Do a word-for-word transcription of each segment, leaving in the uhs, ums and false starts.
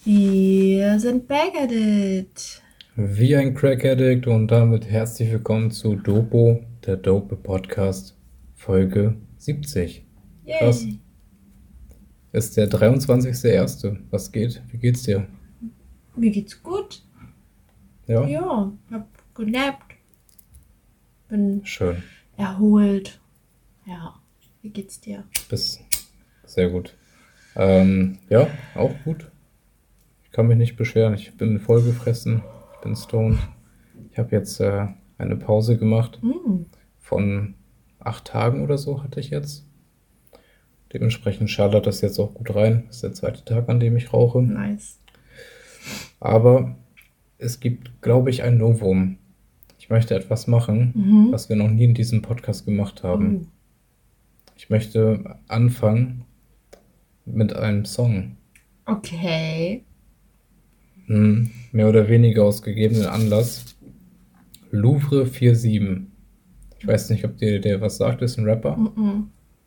Wir sind back at it. Wie ein Crack Addict und damit herzlich willkommen zu Dopo, der Dope Podcast, Folge siebzig. Krass. Yay. Ist der dreiundzwanzigster erste Was geht? Wie geht's dir? Mir geht's gut. Ja? Ja, hab genappt. Bin Schön. erholt. Ja, wie geht's dir? Bis sehr gut. Ähm, ja, auch gut. Ich kann mich nicht beschweren. Ich bin vollgefressen. Ich bin stoned. Ich habe jetzt äh, eine Pause gemacht. Mm. Von acht Tagen oder so hatte ich jetzt. Dementsprechend schallert das jetzt auch gut rein. Das ist der zweite Tag, an dem ich rauche. Nice. Aber es gibt, glaube ich, ein Novum. Ich möchte etwas machen, Mhm. was wir noch nie in diesem Podcast gemacht haben. Oh. Ich möchte anfangen mit einem Song. Okay. Hm, mehr oder weniger aus gegebenen Anlass. Louvre siebenundvierzig. Ich weiß nicht, ob dir der was sagt, ist ein Rapper. Mm-mm.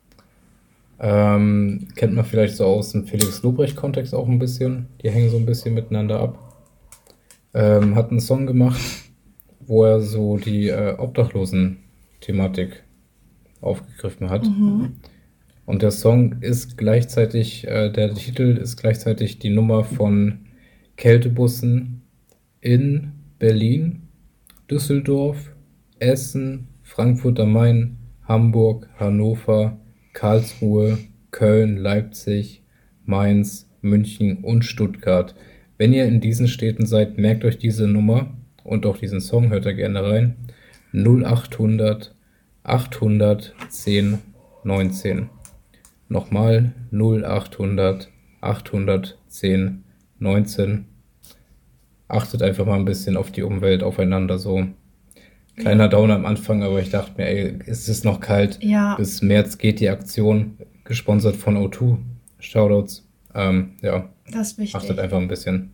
Ähm, kennt man vielleicht so aus dem Felix Lobrecht-Kontext auch ein bisschen. Die hängen so ein bisschen miteinander ab. Ähm, hat einen Song gemacht, wo er so die äh, Obdachlosen-Thematik aufgegriffen hat. Mhm. Und der Song ist gleichzeitig, äh, der Titel ist gleichzeitig die Nummer von Kältebussen in Berlin, Düsseldorf, Essen, Frankfurt am Main, Hamburg, Hannover, Karlsruhe, Köln, Leipzig, Mainz, München und Stuttgart. Wenn ihr in diesen Städten seid, merkt euch diese Nummer und auch diesen Song, hört da gerne rein. null achthundert achthundertzehn neunzehn. Nochmal null achthundert achthundertzehn neunzehn. Achtet einfach mal ein bisschen auf die Umwelt, aufeinander so. Kleiner Downer am Anfang, aber ich dachte mir, ey, es ist noch kalt. Ja. Bis März geht die Aktion, gesponsert von O zwei. Shoutouts. Ähm, ja, Das ist wichtig. achtet einfach ein bisschen.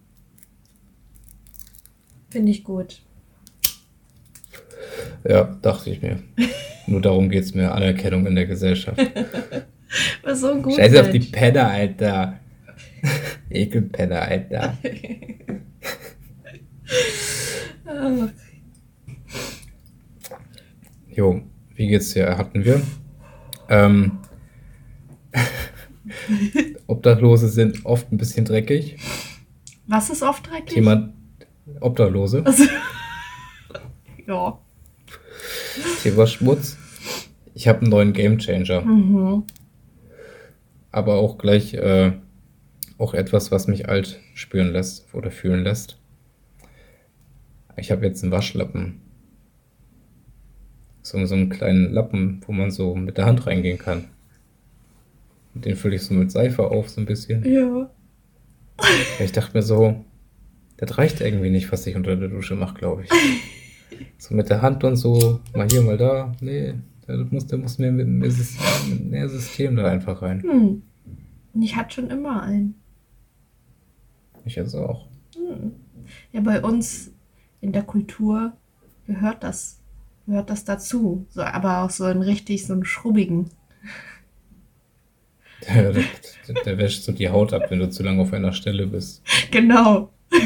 Finde ich gut. Ja, dachte ich mir. Nur darum geht's mir, Anerkennung in der Gesellschaft. Was so gut. Scheiß auf die Penner, Alter. Ekelpenner, Alter. Oh. Jo, wie geht's dir? Hatten wir. Ähm, Obdachlose sind oft ein bisschen dreckig. Was ist oft dreckig? Thema Obdachlose. Also, ja. Thema Schmutz. Ich habe einen neuen Gamechanger. Mhm. Aber auch gleich äh, auch etwas, was mich alt spüren lässt oder fühlen lässt. Ich habe jetzt einen Waschlappen. So, so einen kleinen Lappen, wo man so mit der Hand reingehen kann. Und den fülle ich so mit Seife auf, so ein bisschen. Ja. Ja, ich dachte mir so, das reicht irgendwie nicht, was ich unter der Dusche mache, glaube ich. So mit der Hand und so, mal hier, mal da. Nee, da muss, da muss mehr, mehr, System, mehr System da einfach rein. Hm. Ich hatte schon immer einen. Ich jetzt auch. Hm. Ja, bei uns in der Kultur gehört das, gehört das dazu. So, aber auch so einen richtig, so einen schrubbigen. Der, der, der wäscht so die Haut ab, wenn du zu lange auf einer Stelle bist. Genau.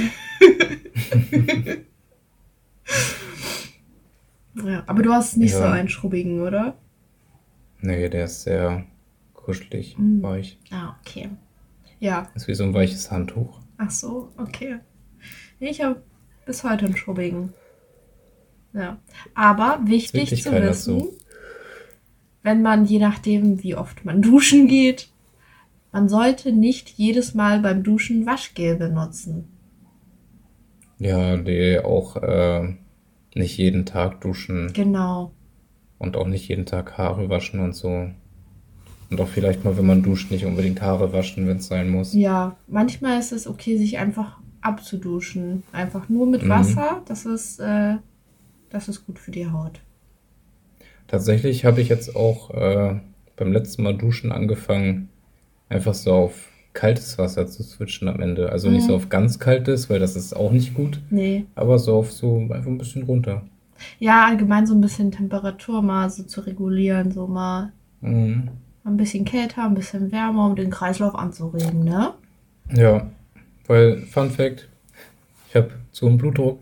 Ja, aber du hast nicht Ja. so einen schrubbigen, oder? Nee, der ist sehr kuschelig, Mhm. weich. Ah, okay. Ja. Ist wie so ein weiches Handtuch. Ach so, okay. Nee, ich habe bis heute einen schrubbigen. Ja. Aber wichtig wirklich zu keiner wissen, so. wenn man, je nachdem, wie oft man duschen geht, man sollte nicht jedes Mal beim Duschen Waschgel benutzen. Ja, die auch äh, nicht jeden Tag duschen Genau. und auch nicht jeden Tag Haare waschen und so. Und auch vielleicht mal, wenn man duscht, nicht unbedingt Haare waschen, wenn es sein muss. Ja, manchmal ist es okay, sich einfach abzuduschen. Einfach nur mit Mhm. Wasser. Das ist, äh, das ist gut für die Haut. Tatsächlich habe ich jetzt auch äh, beim letzten Mal duschen angefangen, einfach so auf kaltes Wasser zu switchen am Ende. Also nicht so Mhm. auf ganz kaltes, weil das ist auch nicht gut, Nee. aber so auf so einfach ein bisschen runter. Ja, allgemein so ein bisschen Temperatur mal so zu regulieren. So mal Mhm. ein bisschen kälter, ein bisschen wärmer, um den Kreislauf anzuregen, ne? Ja, Weil, Fun Fact, ich habe so einen Blutdruck.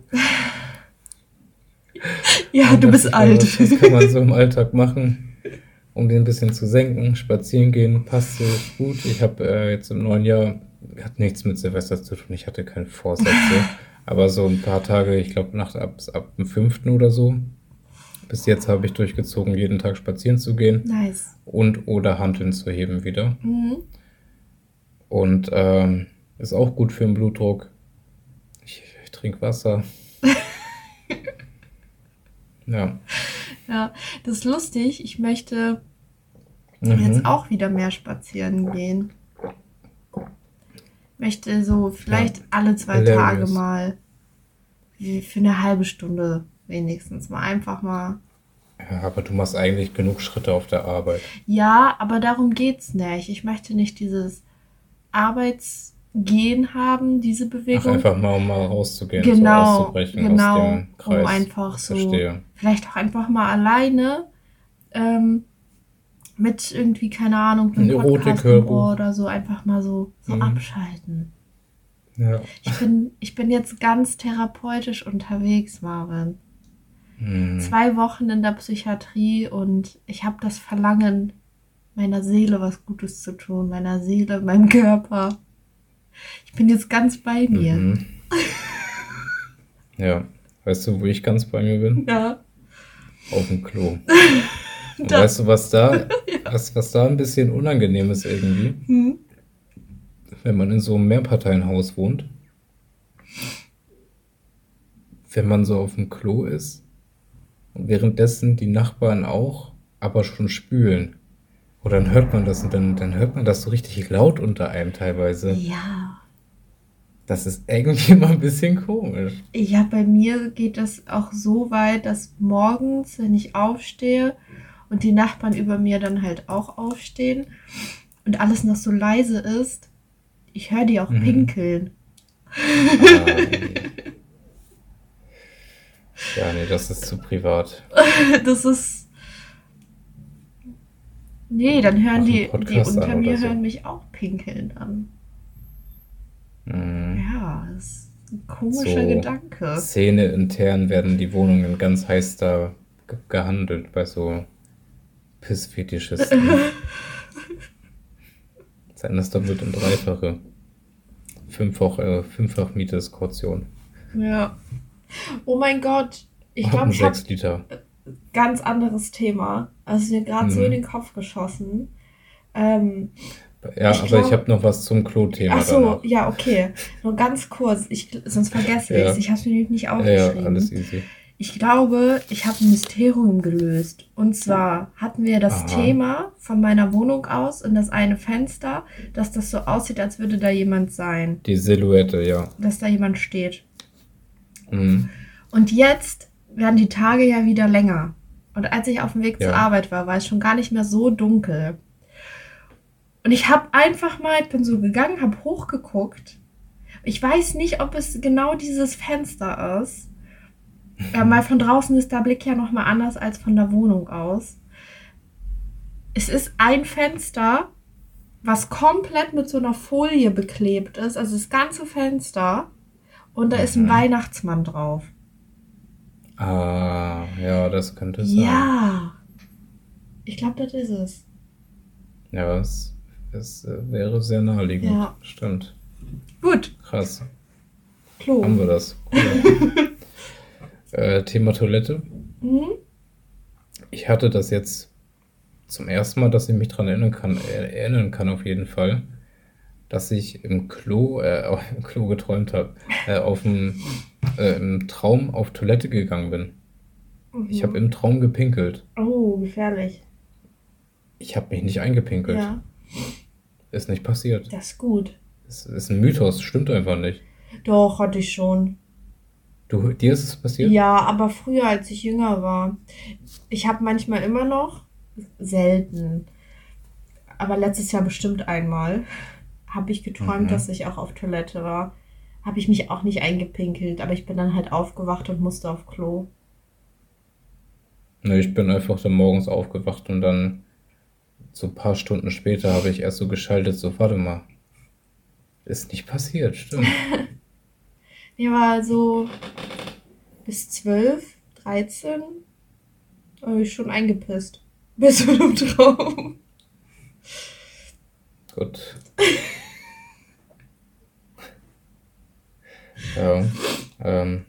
Ja, Dann du dachte bist ich mir, alt. was, was kann man so im Alltag machen, um den ein bisschen zu senken? Spazieren gehen passt sich gut. Ich habe äh, jetzt im neuen Jahr, hat nichts mit Silvester zu tun, ich hatte keine Vorsätze. Aber so ein paar Tage, ich glaube, nach ab, ab dem fünften oder so, bis jetzt habe ich durchgezogen, jeden Tag spazieren zu gehen Nice. und oder Hanteln zu heben wieder. Mhm. Und ähm, ist auch gut für den Blutdruck. Ich, ich trinke Wasser. Ja. Ja, das ist lustig. Ich möchte jetzt Mhm. auch wieder mehr spazieren gehen. Möchte so Ja. vielleicht alle zwei Tage Hilarious. mal, wie für eine halbe Stunde wenigstens mal einfach mal. Ja, aber du machst eigentlich genug Schritte auf der Arbeit. Ja, aber darum geht's nicht. Ich möchte nicht dieses Arbeitsgehen haben, diese Ach, Bewegung. einfach mal, um mal rauszugehen, so Genau, auszubrechen aus genau, dem um Kreis. einfach so, Verstehe. vielleicht auch einfach mal alleine, ähm, mit irgendwie, keine Ahnung, mit Ein einem Podcast im Erotik-Hörbuch. Ohr oder so, einfach mal so, so Mhm. abschalten. Ja. Ich bin, ich bin jetzt ganz therapeutisch unterwegs, Marvin. Mhm. Zwei Wochen in der Psychiatrie und ich habe das Verlangen, meiner Seele was Gutes zu tun, meiner Seele, meinem Körper. Ich bin jetzt ganz bei mir. Mhm. Ja. Weißt du, wo ich ganz bei mir bin? Ja, Auf dem Klo. Und da. weißt du, was da, was, was da ein bisschen unangenehm ist irgendwie, Hm. wenn man in so einem Mehrparteienhaus wohnt, wenn man so auf dem Klo ist und währenddessen die Nachbarn auch, aber schon spülen. Oder dann hört man das und dann, dann hört man das so richtig laut unter einem teilweise. Ja. Das ist irgendwie mal ein bisschen komisch. Ja, bei mir geht das auch so weit, dass morgens, wenn ich aufstehe und die Nachbarn über mir dann halt auch aufstehen und alles noch so leise ist, ich höre die auch Mhm. pinkeln. Ah, nee. Ja, nee, das ist zu privat. Das ist. Nee, dann hören Mach einen die, die Podcast unter an mir oder so. hören mich auch pinkeln an. Mhm. Ja, das ist ein komischer So Gedanke. Szene intern werden die Wohnungen ganz heiß da ge- gehandelt bei so Pissfetischisten. Sein das doppelt und dreifache. Fünffach, äh, fünffach Miete ist Kaution. Ja. Oh mein Gott. Ich Und glaube, ein ich habe sechs Liter. ganz anderes Thema. Also mir gerade so in den Mhm. Kopf geschossen. Ähm, Ja, ich aber ich glaube. habe noch was zum Ach Klo-Thema so, danach. ja, okay. Nur ganz kurz. Ich, sonst vergesse ich es. Ja, Ich habe es mir nämlich nicht ja, ja, alles aufgeschrieben. easy. Ich glaube, ich habe ein Mysterium gelöst. Und zwar hatten wir das Aha. Thema von meiner Wohnung aus in das eine Fenster, dass das so aussieht, als würde da jemand sein. Die Silhouette, ja. Dass da jemand steht. Mhm. Und jetzt werden die Tage ja wieder länger. Und als ich auf dem Weg zur Ja. Arbeit war, war es schon gar nicht mehr so dunkel. Und ich habe einfach mal, ich bin so gegangen, habe hochgeguckt. Ich weiß nicht, ob es genau dieses Fenster ist. Ja, mal von draußen ist der Blick ja nochmal anders als von der Wohnung aus. Es ist ein Fenster, was komplett mit so einer Folie beklebt ist. Also das ganze Fenster. Und da ist ein Mhm. Weihnachtsmann drauf. Ah, ja, das könnte sein. Ja. Ich glaube, das ist es. Ja, es, es äh, wäre sehr naheliegend. Ja. Stimmt. Gut. Krass. Haben Klo. wir das. Cool. äh, Thema Toilette. Mhm. Ich hatte das jetzt zum ersten Mal, dass ich mich dran erinnern kann, er- erinnern kann auf jeden Fall, dass ich im Klo, äh, auf- im Klo geträumt habe, äh, auf dem, äh, im Traum auf Toilette gegangen bin. Ich habe Mhm. im Traum gepinkelt. Oh, gefährlich. Ich habe mich nicht eingepinkelt. Ja, Ist nicht passiert. das ist gut. Es ist ein Mythos, stimmt einfach nicht. Doch, hatte ich schon. Du, dir ist es passiert? Ja, aber früher, als ich jünger war. Ich habe manchmal immer noch, selten, aber letztes Jahr bestimmt einmal, habe ich geträumt, Mhm. dass ich auch auf Toilette war. Habe ich mich auch nicht eingepinkelt, aber ich bin dann halt aufgewacht und musste auf Klo. Ne, ich bin einfach dann morgens aufgewacht und dann so ein paar Stunden später habe ich erst so geschaltet, so, warte mal, Ist nicht passiert, stimmt. Ja, aber so bis zwölf, dreizehn habe ich schon eingepisst. Bis zu dem Traum. Gut. Ja. Ähm,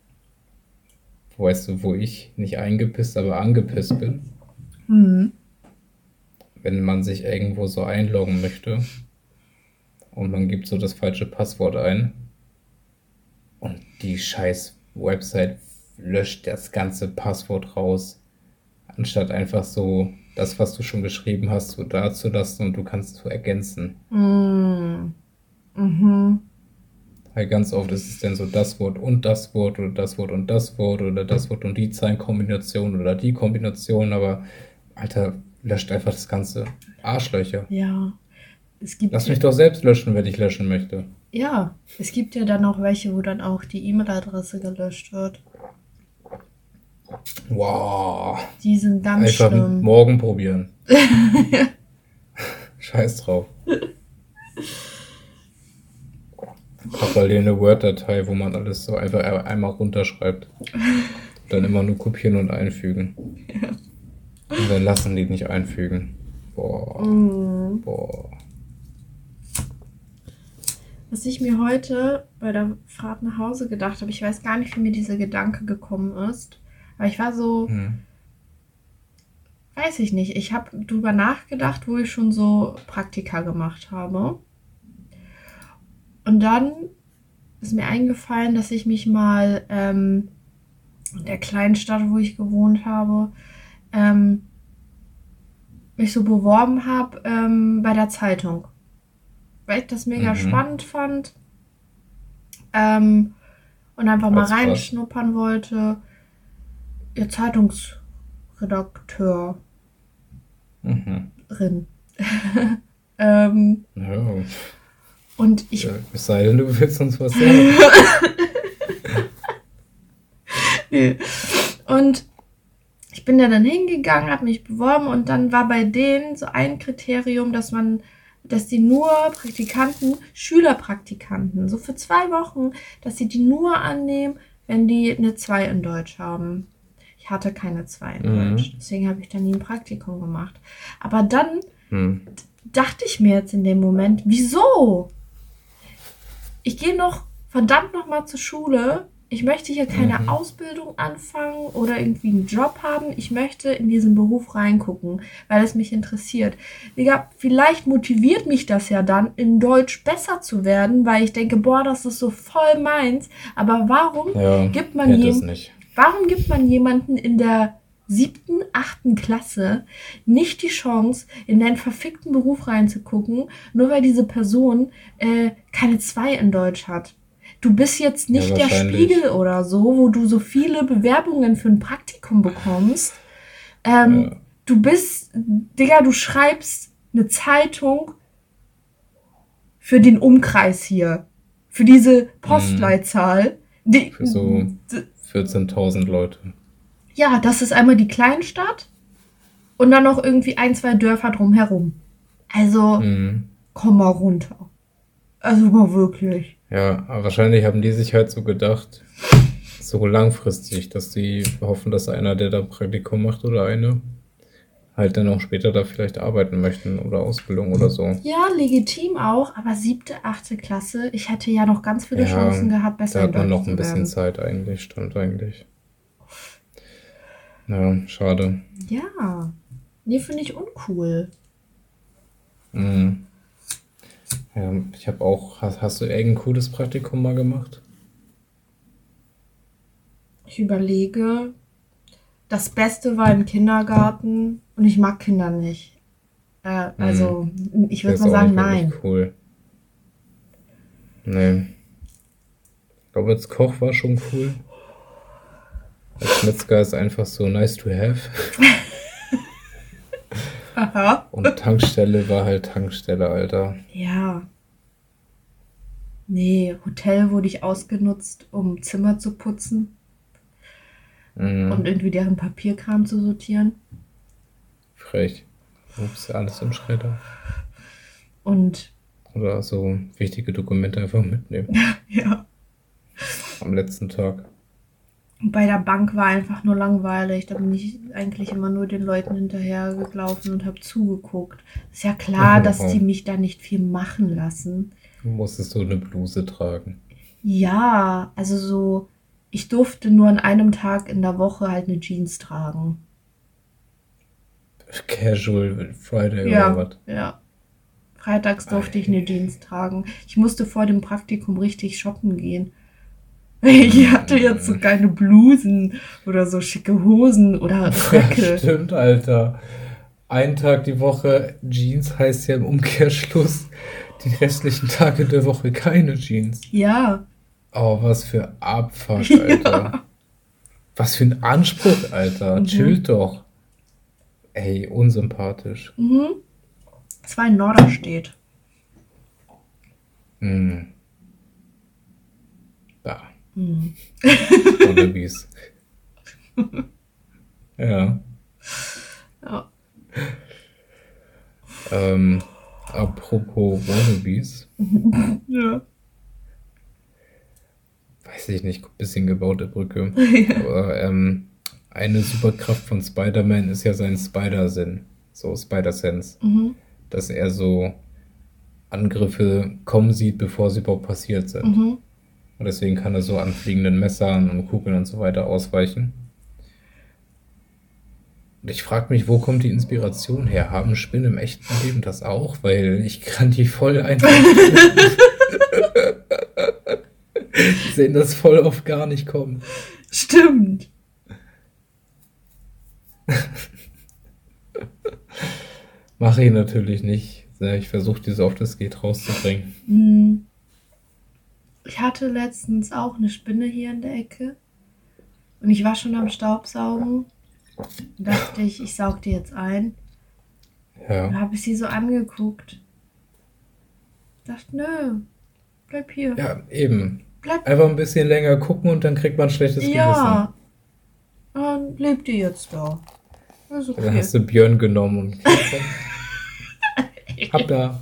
weißt du, wo ich nicht eingepisst, aber angepisst bin? Hm. Wenn man sich irgendwo so einloggen möchte und man gibt so das falsche Passwort ein und die scheiß Website löscht das ganze Passwort raus, anstatt einfach so das, was du schon geschrieben hast, so dazulassen und du kannst es so ergänzen. Mm. Mhm. Weil ganz oft ist es dann so das Wort und das Wort oder das Wort und das Wort oder das Wort und die Zahlenkombination oder die Kombination, aber Alter, löscht einfach das ganze. Arschlöcher. Ja. Es gibt Lass ja, mich doch selbst löschen, wenn ich löschen möchte. ja, es gibt ja dann auch welche, wo dann auch die E-Mail-Adresse gelöscht wird. Wow. Die sind ganz Einfach schlimm. morgen probieren. Scheiß drauf. Parallel eine Word-Datei, wo man alles so einfach einmal runterschreibt. Dann immer nur kopieren und einfügen. Und dann lassen die nicht einfügen. Boah. Mm. Boah. Was ich mir heute bei der Fahrt nach Hause gedacht habe, ich weiß gar nicht, wie mir dieser Gedanke gekommen ist. Aber ich war so, Hm. weiß ich nicht, ich habe drüber nachgedacht, wo ich schon so Praktika gemacht habe. Und dann ist mir eingefallen, dass ich mich mal ähm, in der kleinen Stadt, wo ich gewohnt habe, ähm, mich so beworben habe ähm, bei der Zeitung. Weil ich das mega Mhm. spannend fand ähm, und einfach mal Als was? reinschnuppern wollte. Ihr Zeitungsredakteurin. Mhm. ähm, Ja. und ich Ja, es sei denn, du willst uns was sagen. Nee. Und ich bin da dann hingegangen, habe mich beworben und dann war bei denen so ein Kriterium, dass man, dass die nur Praktikanten, Schülerpraktikanten, so für zwei Wochen, dass sie die nur annehmen, wenn die eine zwei in Deutsch haben. Ich hatte keine zwei in Mhm. Deutsch, deswegen habe ich da nie ein Praktikum gemacht. Aber dann Hm. dachte ich mir jetzt in dem Moment, wieso? Ich gehe noch verdammt noch mal zur Schule. Ich möchte hier keine Mhm. Ausbildung anfangen oder irgendwie einen Job haben. Ich möchte in diesen Beruf reingucken, weil es mich interessiert. Digga, vielleicht motiviert mich das ja dann, in Deutsch besser zu werden, weil ich denke, boah, das ist so voll meins. Aber warum Ja, gibt man hätte es jem, nicht. warum gibt man jemanden in der siebten, achten Klasse nicht die Chance, in deinen verfickten Beruf reinzugucken, nur weil diese Person äh, keine zwei in Deutsch hat? Du bist jetzt Ja, nicht der wahrscheinlich. Spiegel oder so, wo du so viele Bewerbungen für ein Praktikum bekommst. Ähm, Ja. Du bist, Digga, du schreibst eine Zeitung für den Umkreis hier. Für diese Postleitzahl. Die, Für so vierzehntausend Leute. ja, das ist einmal die Kleinstadt und dann noch irgendwie ein, zwei Dörfer drumherum. Also, Mhm. komm mal runter. Also mal wirklich. Ja, aber wahrscheinlich haben die sich halt so gedacht, so langfristig, dass die hoffen, dass einer, der da Praktikum macht oder eine, halt dann auch später da vielleicht arbeiten möchten oder Ausbildung oder so. Ja, legitim auch, aber siebte, achte Klasse, ich hätte ja noch ganz viele Ja, Chancen gehabt, besser Da in hat man Deutsch noch zu ein bisschen werden. Zeit eigentlich, stimmt eigentlich. Ja, schade. Ja, nee, finde ich uncool. Mhm. Ja, ich habe auch, hast, hast du irgendein cooles Praktikum mal gemacht? Ich überlege, das Beste war im Kindergarten und ich mag Kinder nicht. Äh, also, ich Der würde ist mal auch sagen, nicht wirklich nein. cool. Nee. Ich glaube, als Koch war schon cool. Als Metzger ist einfach so nice to have. Aha. Und Tankstelle war halt Tankstelle, Alter. Ja. Nee, Hotel wurde ich ausgenutzt, um Zimmer zu putzen Mhm. und irgendwie deren Papierkram zu sortieren. Frech. Ups, alles im Schredder. Und Oder so wichtige Dokumente einfach mitnehmen. Ja. Am letzten Tag. Bei der Bank war einfach nur langweilig. Da bin ich eigentlich immer nur den Leuten hinterhergelaufen und habe zugeguckt. Ist ja klar, dass die mich da nicht viel machen lassen. Du musstest so eine Bluse tragen. Ja, also so, ich durfte nur an einem Tag in der Woche halt eine Jeans tragen. Casual Friday oder Ja, was? ja. Freitags durfte ich eine Jeans tragen. Ich musste vor dem Praktikum richtig shoppen gehen. Ich hatte jetzt so keine Blusen oder so schicke Hosen oder Ja, Röcke. stimmt, Alter. Ein Tag die Woche Jeans heißt ja im Umkehrschluss die restlichen Tage der Woche keine Jeans. Ja, Oh, was für Abfuck, Alter. ja. Was für ein Anspruch, Alter. Mhm. Chillt doch. Ey, unsympathisch. Mhm. Es war in Norderstedt. Hm. Da. Mhm. Wannabes. Ja. Ja. Ähm, apropos Wannabes. Ja. Weiß ich nicht, bisschen gebaute Brücke. Ja. Aber ähm, eine Superkraft von Spider-Man ist ja sein Spider-Sinn. So Spider-Sense. Mhm. Dass er so Angriffe kommen sieht, bevor sie überhaupt passiert sind. Mhm. Und deswegen kann er so an fliegenden Messern und Kugeln und so weiter ausweichen. Und ich frage mich, wo kommt die Inspiration her? Haben Spinnen im echten Leben das auch? Weil ich kann die voll einfach sehen das voll oft gar nicht kommen. Stimmt. Mache ich natürlich nicht. Ich versuche die so oft es geht rauszubringen. Mhm. Ich hatte letztens auch eine Spinne hier in der Ecke. Und ich war schon am Staubsaugen. Und dachte ich, ich saug die jetzt ein. Dann Ja. habe ich sie so angeguckt. Dachte, nö, bleib hier. Ja, eben. Bleib. Einfach ein bisschen länger gucken und dann kriegt man ein schlechtes Gewissen. Ja. Dann lebt die jetzt da. Ist Dann okay. hast du Björn genommen und hab da.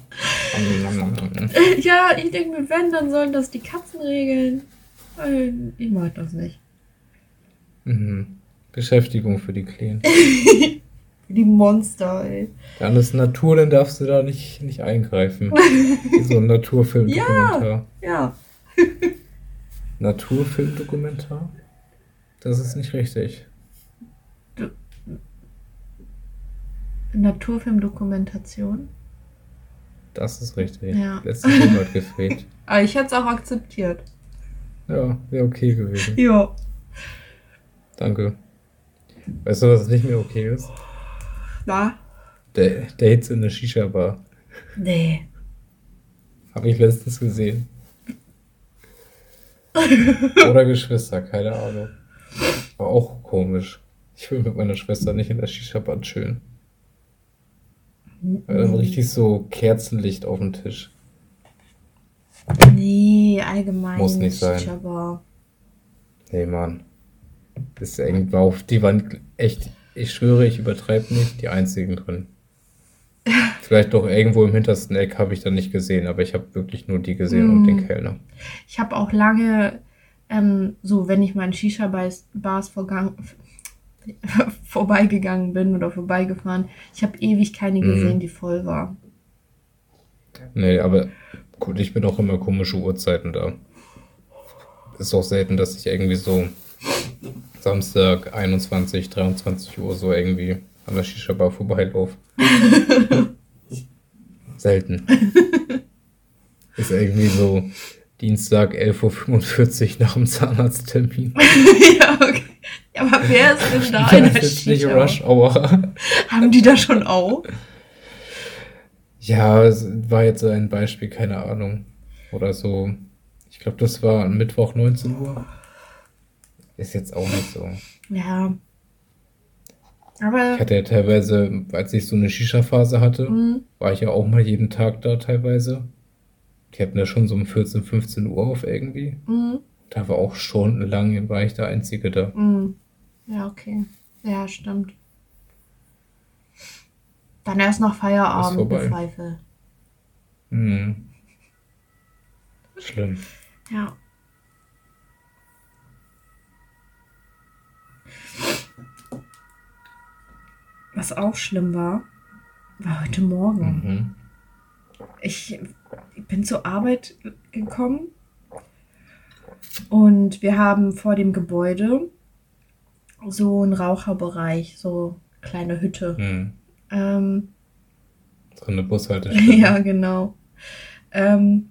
Ja, ich denke mir, wenn, dann sollen das die Katzen regeln. Weil ich mag das nicht. Mhm. Beschäftigung für die Kleinen. Die Monster, ey. Dann ist Natur, dann darfst du da nicht, nicht eingreifen. Wie so ein Naturfilmdokumentar. Ja. Naturfilmdokumentar? Das ist nicht richtig. Naturfilmdokumentation. Das ist richtig. Ja. Letztes Film hat gefehlt. Aber ich hätte es auch akzeptiert. Ja, wäre okay gewesen. Ja. Danke. Weißt du, was nicht mehr okay ist? Na? Da- Dates in der Shisha-Bar. Nee. Habe ich letztens gesehen. Oder Geschwister, keine Ahnung. War auch komisch. Ich will mit meiner Schwester nicht in der Shisha-Bar chillen. Weil dann richtig so Kerzenlicht auf dem Tisch. Nee, allgemein. Muss nicht sein. Shisha-Bar. Nee, Mann. Das ist irgendwo auf die Wand echt, ich schwöre, ich übertreibe nicht, die einzigen drin. Vielleicht doch irgendwo im hintersten Eck habe ich dann nicht gesehen, aber ich habe wirklich nur die gesehen und den Kellner. Ich habe auch lange, ähm, so wenn ich mal in Shisha-Bars vorgang- vorbeigegangen bin oder vorbeigefahren, ich habe ewig keine gesehen, die voll war. Nee, aber gut, ich bin auch immer komische Uhrzeiten da. Ist auch selten, dass ich irgendwie so Samstag einundzwanzig, dreiundzwanzig Uhr so irgendwie an der Shisha-Bar vorbeilaufe. Selten. Ist irgendwie so Dienstag elf Uhr fünfundvierzig nach dem Zahnarzttermin. Ja, okay. Ja, aber wer ist denn da in Das der ist nicht Shisha? Rush Hour. Haben die da schon auf? Ja, es war jetzt so ein Beispiel, keine Ahnung. Oder so. Ich glaube, das war am Mittwoch neunzehn Uhr. Ist jetzt auch nicht so. Ja. Aber Ich hatte ja teilweise, als ich so eine Shisha-Phase hatte, Mhm. war ich ja auch mal jeden Tag da teilweise. Die hatten ja schon so um vierzehn, fünfzehn Uhr auf irgendwie. Mhm. Da war auch stundenlang, war ich der Einzige da. Mhm. Ja, okay. Ja, stimmt. Dann erst nach Ist Feierabend vorbei. eine Pfeife. Hm. Schlimm. Ja. Was auch schlimm war, war heute Morgen. Mhm. Ich, ich bin zur Arbeit gekommen und wir haben vor dem Gebäude so einen Raucherbereich, so kleine Hütte. Mhm. Ähm, So eine Bushaltestelle. ja, genau. Ähm,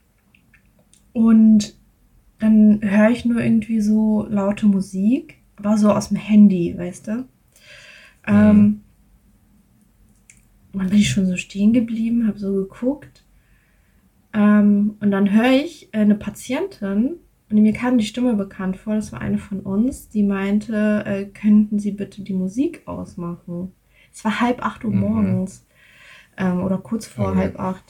und dann höre ich nur irgendwie so laute Musik, aber so aus dem Handy, weißt du? Ähm, Mhm. und dann bin ich schon so stehen geblieben, habe so geguckt. Ähm, und dann höre ich äh, eine Patientin, und mir kam die Stimme bekannt vor, das war eine von uns, die meinte, äh, könnten Sie bitte die Musik ausmachen? Es war halb acht Uhr Mhm. morgens ähm, oder kurz Oh vor je. halb acht.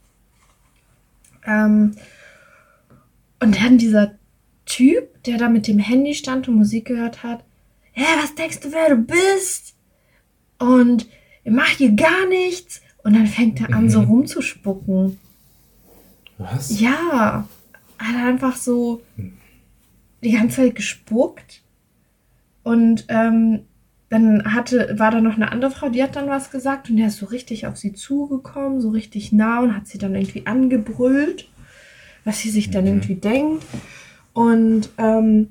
Ähm, und dann dieser Typ, der da mit dem Handy stand und Musik gehört hat, hä, was denkst du, wer du bist? Und ich mach hier gar nichts. Und dann fängt er an, so Mhm. rumzuspucken. Was? Ja, hat einfach so die ganze Zeit gespuckt. Und ähm, dann hatte, war da noch eine andere Frau, die hat dann was gesagt und der ist so richtig auf sie zugekommen, so richtig nah und hat sie dann irgendwie angebrüllt, was sie sich dann Mhm. irgendwie denkt. Und ähm,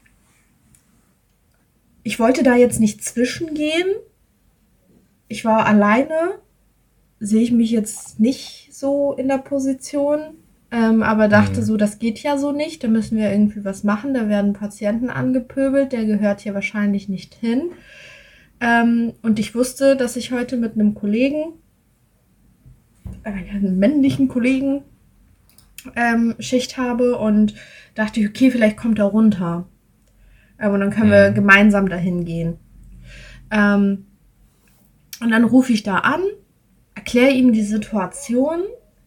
ich wollte da jetzt nicht zwischengehen. Ich war alleine, sehe ich mich jetzt nicht so in der Position, ähm, aber dachte Mhm. so, das geht ja so nicht, da müssen wir irgendwie was machen, da werden Patienten angepöbelt, der gehört hier wahrscheinlich nicht hin. Ähm, und ich wusste, dass ich heute mit einem Kollegen, äh, einem männlichen Kollegen, ähm, Schicht habe und dachte, okay, vielleicht kommt er runter. Ähm, und dann können wir Mhm. gemeinsam dahin gehen. Ähm, und dann rufe ich da an, erkläre ihm die Situation.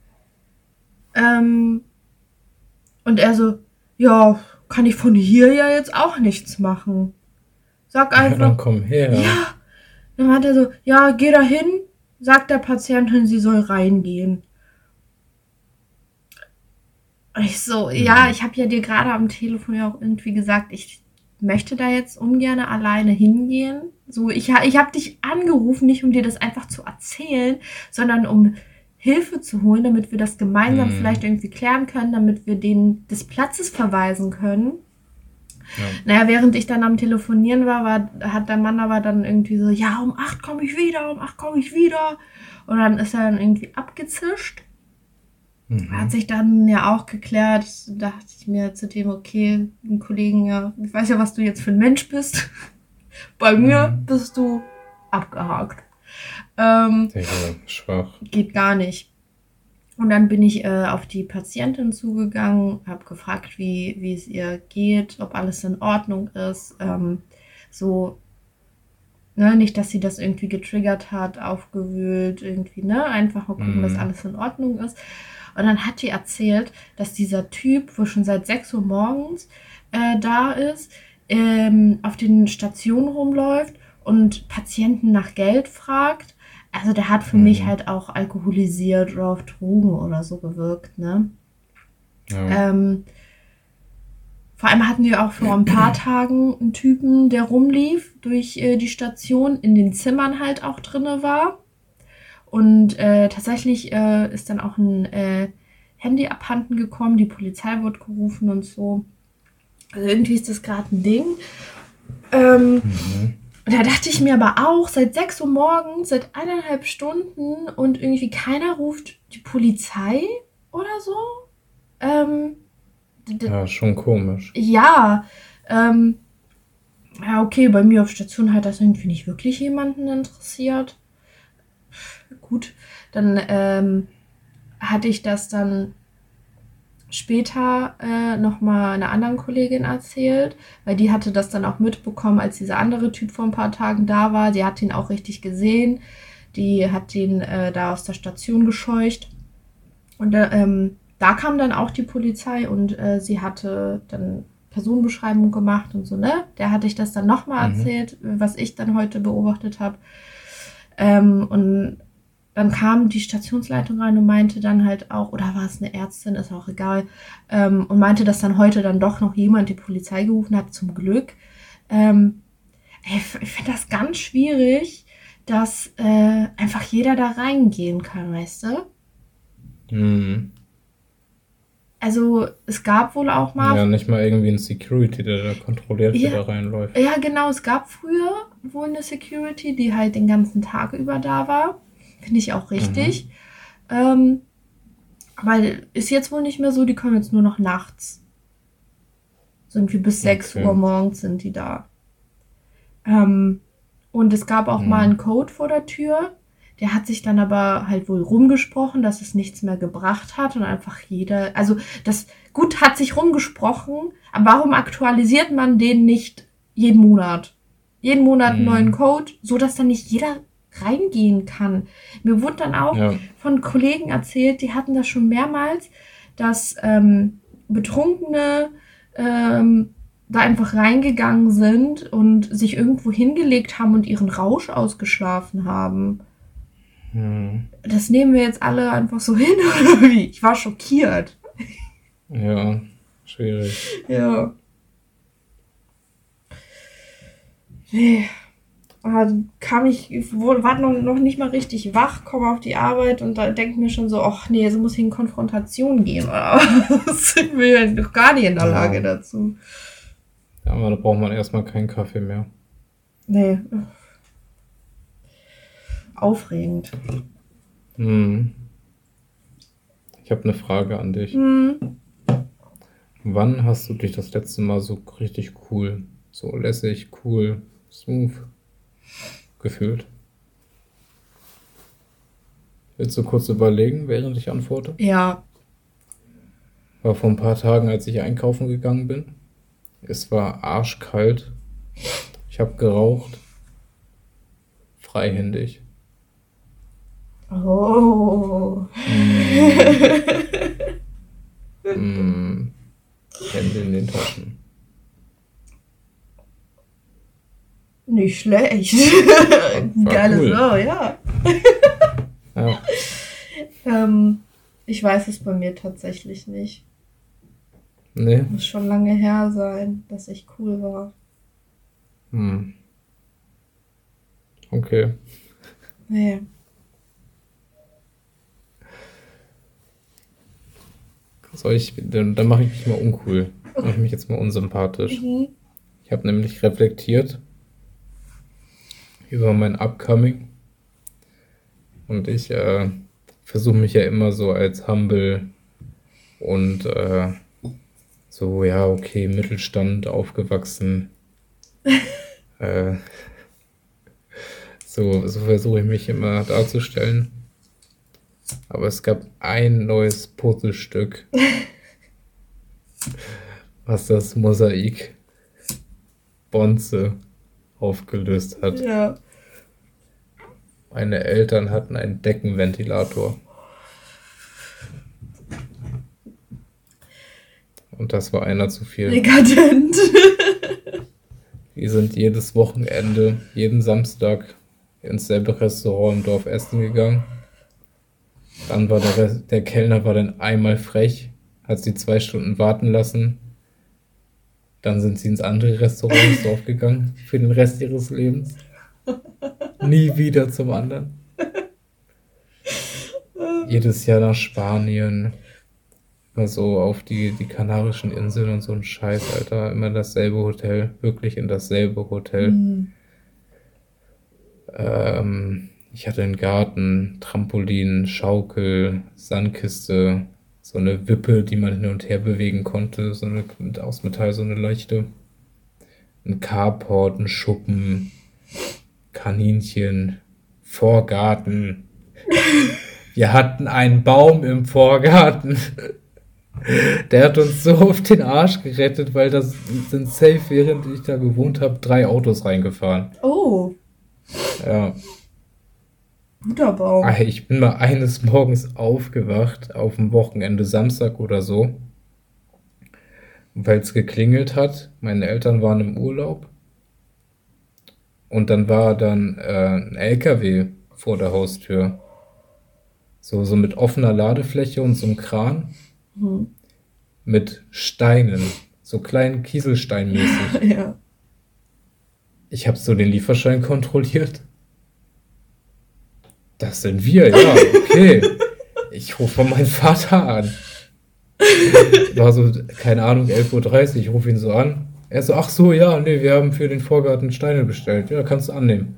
Ähm, und er so, ja, kann ich von hier ja jetzt auch nichts machen. Sag Ja, dann einfach, komm her. ja. Dann hat er so, ja, geh da hin, sagt der Patientin, sie soll reingehen. Und ich so, ja, Mhm. ich habe ja dir gerade am Telefon ja auch irgendwie gesagt, ich möchte da jetzt ungern alleine hingehen. So, ich, ich habe dich angerufen, nicht um dir das einfach zu erzählen, sondern um Hilfe zu holen, damit wir das gemeinsam vielleicht Mhm. irgendwie klären können, damit wir den des Platzes verweisen können. Ja. Naja, während ich dann am Telefonieren war, war hat der Mann aber dann irgendwie so, ja, um acht komme ich wieder, um acht komme ich wieder. Und dann ist er dann irgendwie abgezischt. Hat Mhm. sich dann ja auch geklärt, da dachte ich mir zu dem, okay, ein Kollegen, ja, ich weiß ja, was du jetzt für ein Mensch bist. Bei mir Mhm. bist du abgehakt. Ähm, Digga, schwach. geht gar nicht. Und dann bin ich äh, auf die Patientin zugegangen, habe gefragt, wie, wie es ihr geht, ob alles in Ordnung ist. Ähm, so, ne, nicht, dass sie das irgendwie getriggert hat, aufgewühlt, irgendwie, ne, einfach mal gucken, dass Mhm. alles in Ordnung ist. Und dann hat die erzählt, dass dieser Typ, wo schon seit sechs Uhr morgens äh, da ist, ähm, auf den Stationen rumläuft und Patienten nach Geld fragt. Also der hat für mich Mhm. halt auch alkoholisiert oder auf Drogen oder so gewirkt, ne? Ja. Ähm, vor allem hatten wir auch vor ein paar Tagen einen Typen, der rumlief durch äh, die Station, in den Zimmern halt auch drinne war. Und äh, tatsächlich äh, ist dann auch ein äh, Handy abhanden gekommen, die Polizei wurde gerufen und so. Also irgendwie ist das gerade ein Ding. Ähm, Mhm. und da dachte ich mir aber auch, seit sechs Uhr morgens, seit eineinhalb Stunden und irgendwie keiner ruft die Polizei oder so. Ähm, d- d- Ja, schon komisch. ja, ähm, ja, okay, bei mir auf Station hat das irgendwie nicht wirklich jemanden interessiert. Gut, dann ähm, hatte ich das dann später äh, nochmal einer anderen Kollegin erzählt, weil die hatte das dann auch mitbekommen, als dieser andere Typ vor ein paar Tagen da war. Die hat ihn auch richtig gesehen. Die hat ihn äh, da aus der Station gescheucht. Und äh, ähm, da kam dann auch die Polizei und äh, sie hatte dann Personenbeschreibung gemacht und so, ne? Der hatte ich das dann nochmal Mhm. erzählt, was ich dann heute beobachtet habe. Ähm, und dann kam die Stationsleitung rein und meinte dann halt auch, oder war es eine Ärztin, ist auch egal, ähm, und meinte, dass dann heute dann doch noch jemand die Polizei gerufen hat, zum Glück. Ähm, ey, ich finde das ganz schwierig, dass äh, einfach jeder da reingehen kann, weißt du? Mhm. Also es gab wohl auch mal... Ja, nicht mal irgendwie ein Security, der da kontrolliert, wer Ja, da reinläuft. ja, genau, es gab früher wohl eine Security, die halt den ganzen Tag über da war. Finde ich auch richtig. Mhm. Ähm, aber ist jetzt wohl nicht mehr so, die kommen jetzt nur noch nachts. So irgendwie bis sechs Uhr Okay. morgens sind die da. Ähm, und es gab auch mal einen Mhm. Code vor der Tür. Der hat sich dann aber halt wohl rumgesprochen, dass es nichts mehr gebracht hat und einfach jeder, also das gut hat sich rumgesprochen, aber warum aktualisiert man den nicht jeden Monat? Jeden Monat einen neuen Mhm. Code, so dass dann nicht jeder reingehen kann. Mir wurde dann auch Ja. von Kollegen erzählt, die hatten das schon mehrmals, dass ähm, Betrunkene ähm, da einfach reingegangen sind und sich irgendwo hingelegt haben und ihren Rausch ausgeschlafen haben. Mhm. Das nehmen wir jetzt alle einfach so hin, oder wie? Ich war schockiert. Ja, schwierig. Ja. Nee. Ah, kam ich, wo- war noch, noch nicht mal richtig wach, komme auf die Arbeit und da denke mir schon so, ach nee, es muss hier in Konfrontation gehen. Oder? Sind wir ja noch gar nicht in der Lage Ja. dazu. Ja, aber da braucht man erstmal keinen Kaffee mehr. Nee. Aufregend. Mhm. Ich habe eine Frage an dich. Hm. Wann hast du dich das letzte Mal so richtig cool, so lässig, cool, smooth gefühlt? Willst du kurz überlegen, während ich antworte? Ja. War vor ein paar Tagen, als ich einkaufen gegangen bin. Es war arschkalt. Ich habe geraucht. Freihändig. Oh. Mm. Mm. Hände in den Taschen. Nicht schlecht. War, war Geiles cool. Sau, ja. Ja. Ähm, ich weiß es bei mir tatsächlich nicht. Nee. Muss schon lange her sein, dass ich cool war. Hm. Okay. Nee. Soll ich, dann, dann mache ich mich mal uncool. Mache ich mich jetzt mal unsympathisch. Mhm. Ich habe nämlich reflektiert über mein Upcoming und ich äh, versuche mich ja immer so als humble und äh, so, ja, okay, Mittelstand aufgewachsen. äh, so so versuche ich mich immer darzustellen. Aber es gab ein neues Puzzlestück, was das Mosaik Bonze aufgelöst hat. Ja. Meine Eltern hatten einen Deckenventilator. Und das war einer zu viel. Dekadent. Die sind jedes Wochenende, jeden Samstag ins selbe Restaurant im Dorf essen gegangen. Dann war der, Rest, der Kellner war dann einmal frech, hat sie zwei Stunden warten lassen. Dann sind sie ins andere Restaurant ins Dorf gegangen für den Rest ihres Lebens. Nie wieder zum anderen. Jedes Jahr nach Spanien. Immer so auf die, die Kanarischen Inseln und so ein Scheiß, Alter. Immer dasselbe Hotel. Wirklich in dasselbe Hotel. Mhm. Ähm, ich hatte einen Garten, Trampolin, Schaukel, Sandkiste, so eine Wippe, die man hin und her bewegen konnte, so eine mit aus Metall, so eine leichte. Ein Carport, ein Schuppen, Kaninchen, Vorgarten. Wir hatten einen Baum im Vorgarten. Der hat uns so auf den Arsch gerettet, weil das sind safe, während ich da gewohnt habe, drei Autos reingefahren. Oh, Ja. guter Baum. Ah, Ich bin mal eines Morgens aufgewacht, auf dem Wochenende, Samstag oder so, weil es geklingelt hat. Meine Eltern waren im Urlaub und dann war dann äh, ein L K W vor der Haustür. So, so mit offener Ladefläche und so einem Kran Hm. mit Steinen, so kleinen Kieselsteinmäßig. Ja. Ich habe so den Lieferschein kontrolliert. Das sind wir, ja, okay. Ich rufe meinen Vater an. War so, keine Ahnung, elf Uhr dreißig, ich rufe ihn so an. Er so, ach so, ja, nee, wir haben für den Vorgarten Steine bestellt. Ja, kannst du annehmen.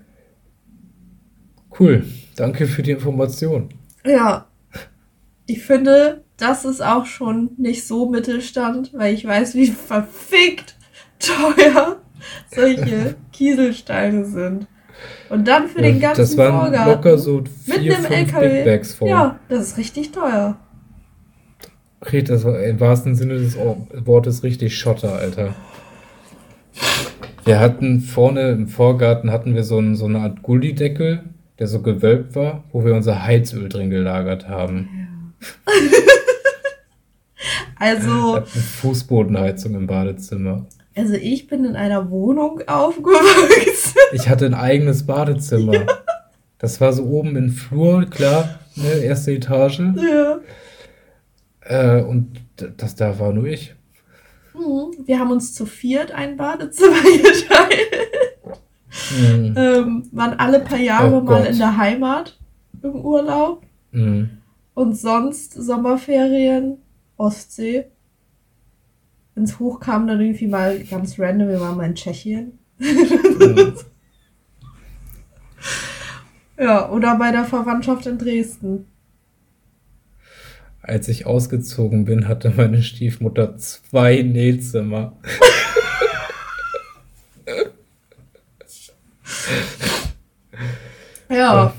Cool, danke für die Information. Ja. Ich finde, das ist auch schon nicht so Mittelstand, weil ich weiß, wie verfickt teuer solche Kieselsteine sind. Und dann für Ja, den ganzen das waren Vorgarten. locker so Mit vier, einem fünf L K W. Big Bags voll. Ja, das ist richtig teuer. Okay, das war im wahrsten Sinne des Or- Wortes richtig Schotter, Alter. Wir hatten vorne im Vorgarten hatten wir so, einen, so eine Art Gullideckel, der so gewölbt war, wo wir unser Heizöl drin gelagert haben. Wir Also, hatten Fußbodenheizung im Badezimmer. also ich bin in einer Wohnung aufgewachsen. Ich hatte ein eigenes Badezimmer. Das war so oben im Flur, klar, ne, erste Etage. Ja. Äh, und d- das da war nur ich. Mhm. Wir haben uns zu viert ein Badezimmer geteilt. Mhm. Ähm, waren alle paar Jahre Oh mal Gott. in der Heimat im Urlaub. Mhm. Und sonst Sommerferien, Ostsee. Wenn's hochkam, dann irgendwie mal ganz random, wir waren mal in Tschechien. Mhm. Ja, oder bei der Verwandtschaft in Dresden. Als ich ausgezogen bin, hatte meine Stiefmutter zwei Nähzimmer. Ja,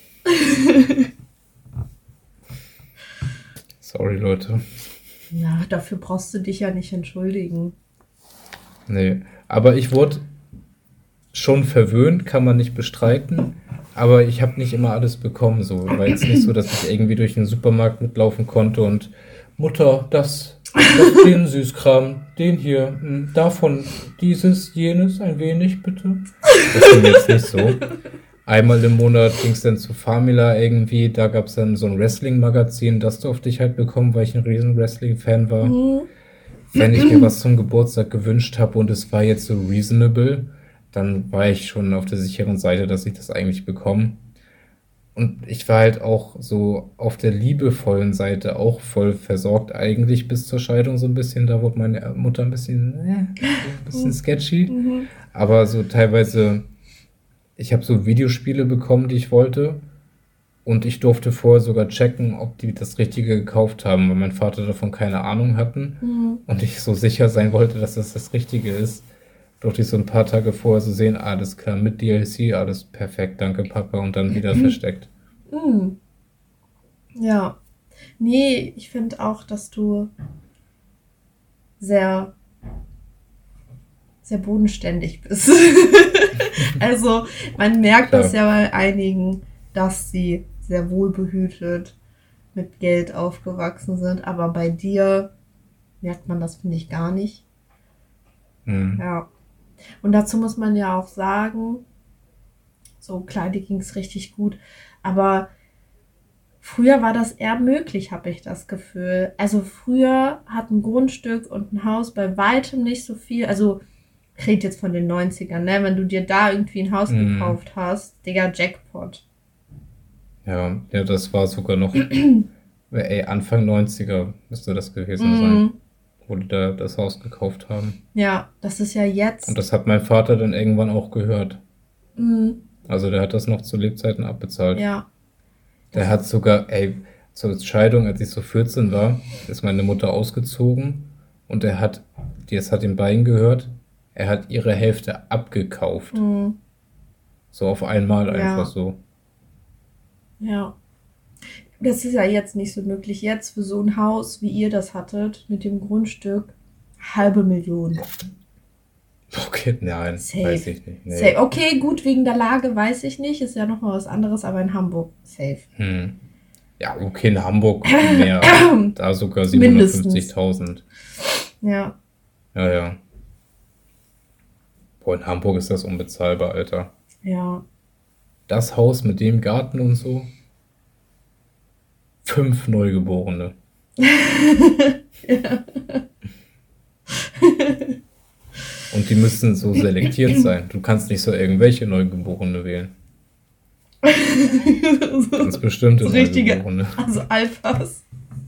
Sorry, Leute. ja, dafür brauchst du dich ja nicht entschuldigen. Nee. Aber ich wurde schon verwöhnt, kann man nicht bestreiten. Aber ich habe nicht immer alles bekommen. So. War jetzt nicht so, dass ich irgendwie durch den Supermarkt mitlaufen konnte und Mutter, das, das den Süßkram, den hier, hm, davon dieses, jenes, ein wenig, bitte. Das ging jetzt nicht so. Einmal im Monat ging es dann zu Famila irgendwie, da gab es dann so ein Wrestling-Magazin, das durfte ich halt bekommen, weil ich ein riesen Wrestling-Fan war. Mhm. Wenn ich mir was zum Geburtstag gewünscht habe und es war jetzt so reasonable, dann war ich schon auf der sicheren Seite, dass ich das eigentlich bekomme. Und ich war halt auch so auf der liebevollen Seite auch voll versorgt, eigentlich bis zur Scheidung so ein bisschen. Da wurde meine Mutter ein bisschen, äh, ein bisschen sketchy. Mhm. Aber so teilweise, ich habe so Videospiele bekommen, die ich wollte. Und ich durfte vorher sogar checken, ob die das Richtige gekauft haben, weil mein Vater davon keine Ahnung hatten. Mhm. Und ich so sicher sein wollte, dass das das Richtige ist. Durfte ich so ein paar Tage vorher so sehen, alles klar, mit D L C, alles perfekt, danke Papa. Und dann wieder versteckt. Mhm. Ja. Nee, ich finde auch, dass du sehr, sehr bodenständig bist. Also, man merkt das Klar. ja bei einigen, dass sie sehr wohlbehütet mit Geld aufgewachsen sind. Aber bei dir merkt man das, finde ich, gar nicht. Hm. Ja. Und dazu muss man ja auch sagen, so klar, dir ging es richtig gut. Aber früher war das eher möglich, habe ich das Gefühl. Also früher hat ein Grundstück und ein Haus bei weitem nicht so viel. Also, ich rede jetzt von den neunzigern, ne? Wenn du dir da irgendwie ein Haus Mhm. gekauft hast, Digga, Jackpot. Ja, ja, das war sogar noch, ey, Anfang neunziger müsste das gewesen sein, Mhm. wo die da das Haus gekauft haben. Ja, das ist ja Und jetzt. das hat mein Vater dann irgendwann auch gehört. Mhm. Also der hat das noch zu Lebzeiten abbezahlt. Ja. Der Das- hat sogar, ey, zur Scheidung, als ich so vierzehn war, ist meine Mutter ausgezogen und er hat, das hat ihm Bein gehört, er hat ihre Hälfte abgekauft. Mhm. So auf einmal Ja. einfach so. Ja. Das ist ja jetzt nicht so möglich. Jetzt für so ein Haus, wie ihr das hattet, mit dem Grundstück, halbe Million. Okay, nein, Safe. weiß ich nicht. Nee. Safe. Okay, gut, wegen der Lage weiß ich nicht. Ist ja nochmal was anderes, aber in Hamburg safe. Hm. Ja, okay, in Hamburg mehr. Da sogar Mindestens. siebenhundertfünfzigtausend. Ja. Ja, ja. Boah, in Hamburg ist das unbezahlbar, Alter. Ja. Das Haus mit dem Garten und so. fünf Neugeborene. Ja. Und die müssen so selektiert sein. Du kannst nicht so irgendwelche Neugeborene wählen. Ganz bestimmte so richtige, Neugeborene. also Alphas.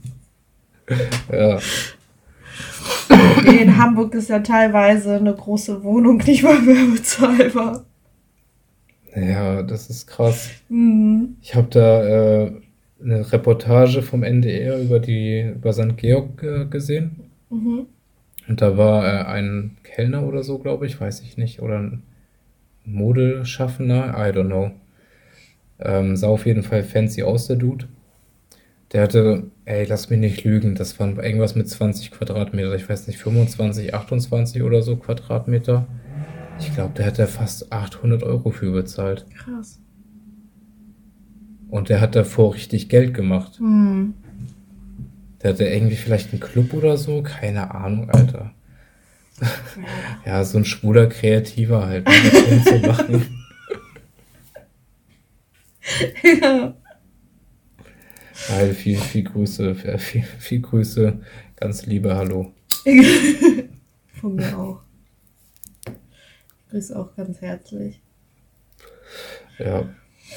Ja. Okay, in Hamburg ist ja teilweise eine große Wohnung nicht mal mehr bezahlbar. Ja, das ist krass. Mhm. Ich habe da äh, eine Reportage vom N D R über die über Sankt Georg äh, gesehen. Mhm. Und da war äh, ein Kellner oder so, glaube ich, weiß ich nicht, oder ein Modeschaffender, I don't know. Ähm, sah auf jeden Fall fancy aus, der Dude. Der hatte, ey, lass mich nicht lügen, das waren irgendwas mit zwanzig Quadratmeter, ich weiß nicht, fünfundzwanzig, achtundzwanzig oder so Quadratmeter. Ich glaube, der hat da fast achthundert Euro für bezahlt. Krass. Und der hat davor richtig Geld gemacht. Mhm. Der hatte irgendwie vielleicht einen Club oder so, keine Ahnung, Alter. Ja, so ein schwuler Kreativer halt, um das zu machen. Ja. Weil viel, viel Grüße, viel, viel Grüße, ganz liebe Hallo. Von mir auch. Ich grüße auch ganz herzlich. Ja.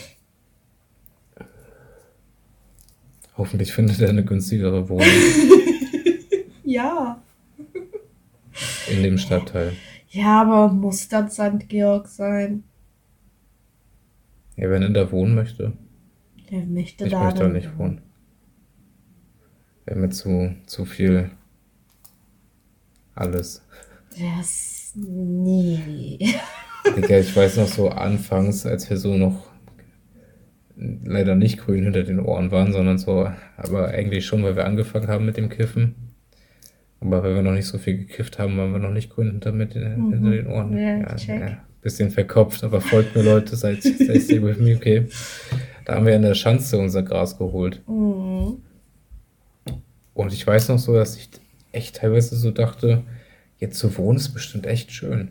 Hoffentlich findet er eine günstigere Wohnung Ja. in dem Stadtteil. Ja, aber muss das Sankt Georg sein? Ja, wenn er da wohnen möchte. Der möchte Ich da möchte da dann nicht wohnen. Wäre mir zu, zu viel alles. Das nie. Digga, ich weiß noch so anfangs, als wir so noch leider nicht grün hinter den Ohren waren, sondern so, aber eigentlich schon, weil wir angefangen haben mit dem Kiffen. Aber weil wir noch nicht so viel gekifft haben, waren wir noch nicht grün hinter, mit den, Mhm. hinter den Ohren. Ja, check. ja, bisschen verkopft, aber folgt mir Leute, seid, seid stay with me, okay. Da haben wir in der Schanze unser Gras geholt. Mhm. Und ich weiß noch so, dass ich echt teilweise so dachte, jetzt zu wohnen ist bestimmt echt schön.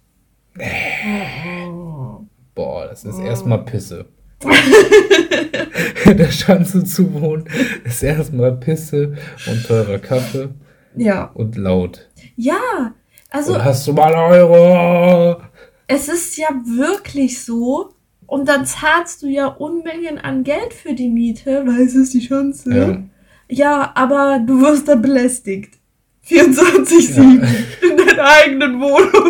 Oh. Boah, das ist erstmal Pisse. In der Schanze zu wohnen ist erstmal Pisse und teurer Kaffee Ja. und laut. Ja, also Und hast du mal Euro? es ist ja wirklich so. Und dann zahlst du ja Unmengen an Geld für die Miete, weil es ist die Schanze. Ja. Ja, aber du wirst dann belästigt. vierundzwanzig sieben Ja. in deiner eigenen Wohnung.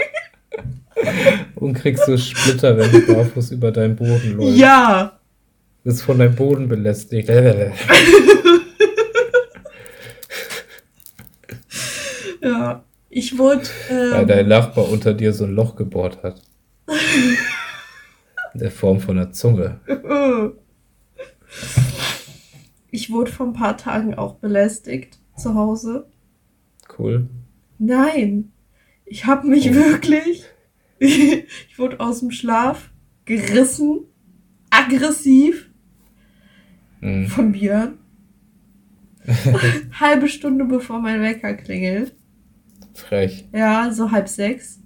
Und kriegst so Splitter, wenn du barfuß über deinen Boden läufst. Ja. Bist von deinem Boden belästigt. Ja. Ich wurde. Weil Ähm, dein Nachbar unter dir so ein Loch gebohrt hat. In der Form von einer Zunge. ich wurde vor ein paar Tagen auch belästigt zu Hause. Cool. Nein. Ich habe mich Oh. wirklich. Ich wurde aus dem Schlaf gerissen. Aggressiv. Mhm. Von Björn. Halbe Stunde bevor mein Wecker klingelt. Frech. Ja, so halb sechs.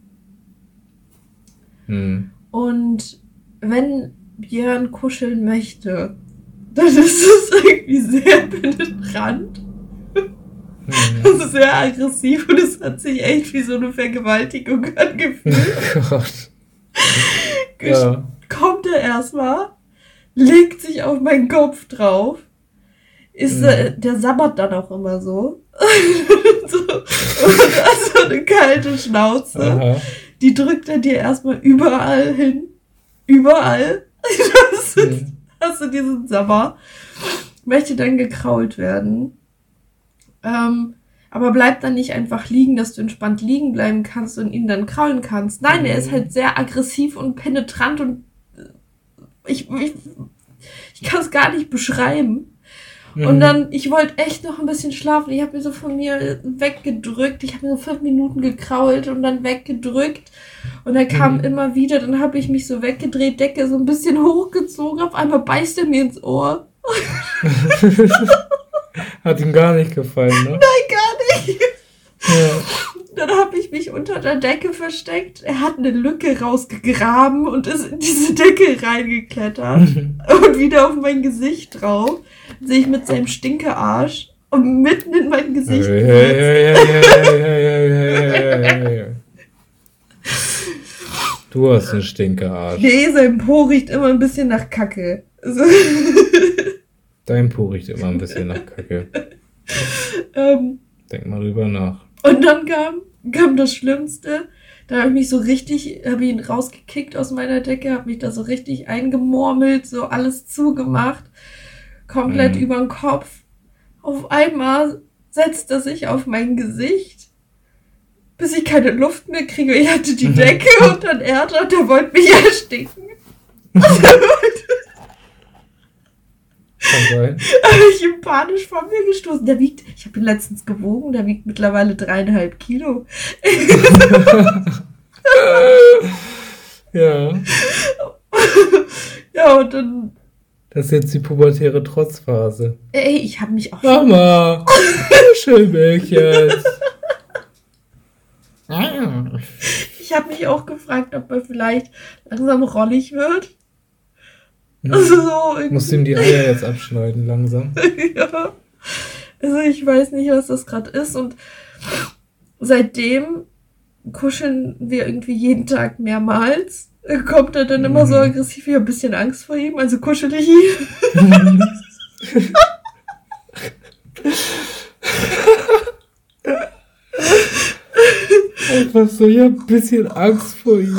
Mhm. Und wenn Björn kuscheln möchte, dann ist es irgendwie sehr penetrant. Mhm. Das ist sehr aggressiv und es hat sich echt wie so eine Vergewaltigung angefühlt. Gott. Ja. Kommt er erstmal, legt sich auf meinen Kopf drauf. Ist, Mhm. äh, der sabbert dann auch immer so. so. Und hat so eine kalte Schnauze. Aha. Die drückt er dir erstmal überall hin. Überall. Hast du, Mhm. hast du diesen Sabber. Möchte dann gekrault werden. Ähm, aber bleibt dann nicht einfach liegen, dass du entspannt liegen bleiben kannst und ihn dann kraulen kannst. Nein, er ist halt sehr aggressiv und penetrant und ich, ich, ich kann es gar nicht beschreiben. Und Mhm. dann, ich wollte echt noch ein bisschen schlafen. Ich habe mir so von mir weggedrückt. Ich habe mir so fünf Minuten gekrault und dann weggedrückt. Und er kam Mhm. immer wieder. Dann habe ich mich so weggedreht, Decke so ein bisschen hochgezogen. Auf einmal beißt er mir ins Ohr. Hat ihm gar nicht gefallen, ne? Nein, gar nicht. Ja. Dann habe ich mich unter der Decke versteckt. Er hat eine Lücke rausgegraben und ist in diese Decke reingeklettert. Und wieder auf mein Gesicht drauf. sich mit seinem Stinkearsch und mitten in mein Gesicht Hey, gesetzt. hey, hey, hey, hey, hey, hey, hey, hey. Du hast einen Stinkearsch. Nee, sein Po riecht immer ein bisschen nach Kacke. Also, Dein Po riecht immer ein bisschen nach Kacke. ähm, Denk mal drüber nach. und dann kam, kam das Schlimmste. Da habe ich mich so richtig, habe ihn rausgekickt aus meiner Decke, habe mich da so richtig eingemurmelt, so alles zugemacht, komplett Mhm. über den Kopf. Auf einmal setzt er sich auf mein Gesicht, bis ich keine Luft mehr kriege. Ich hatte die Decke und dann er da, der wollte mich ersticken. Kann sein. Habe ich ihm panisch vor mir gestoßen. Der wiegt, ich habe ihn letztens gewogen, der wiegt mittlerweile dreieinhalb Kilo. Ja. Ja, und dann, Das ist jetzt die pubertäre Trotzphase. ey, ich habe mich auch Mama! Schillmädchen! Ich habe mich auch gefragt, ob er vielleicht langsam rollig wird. Also so irgendwie. Musst ihm die Eier jetzt abschneiden, langsam. Ja. Also ich weiß nicht, was das gerade ist. Und seitdem kuscheln wir irgendwie jeden Tag mehrmals. Kommt er dann immer so aggressiv, ich habe ein bisschen Angst vor ihm, also kuschel ich ihn. Einfach so, ich hab ein bisschen Angst vor ihm.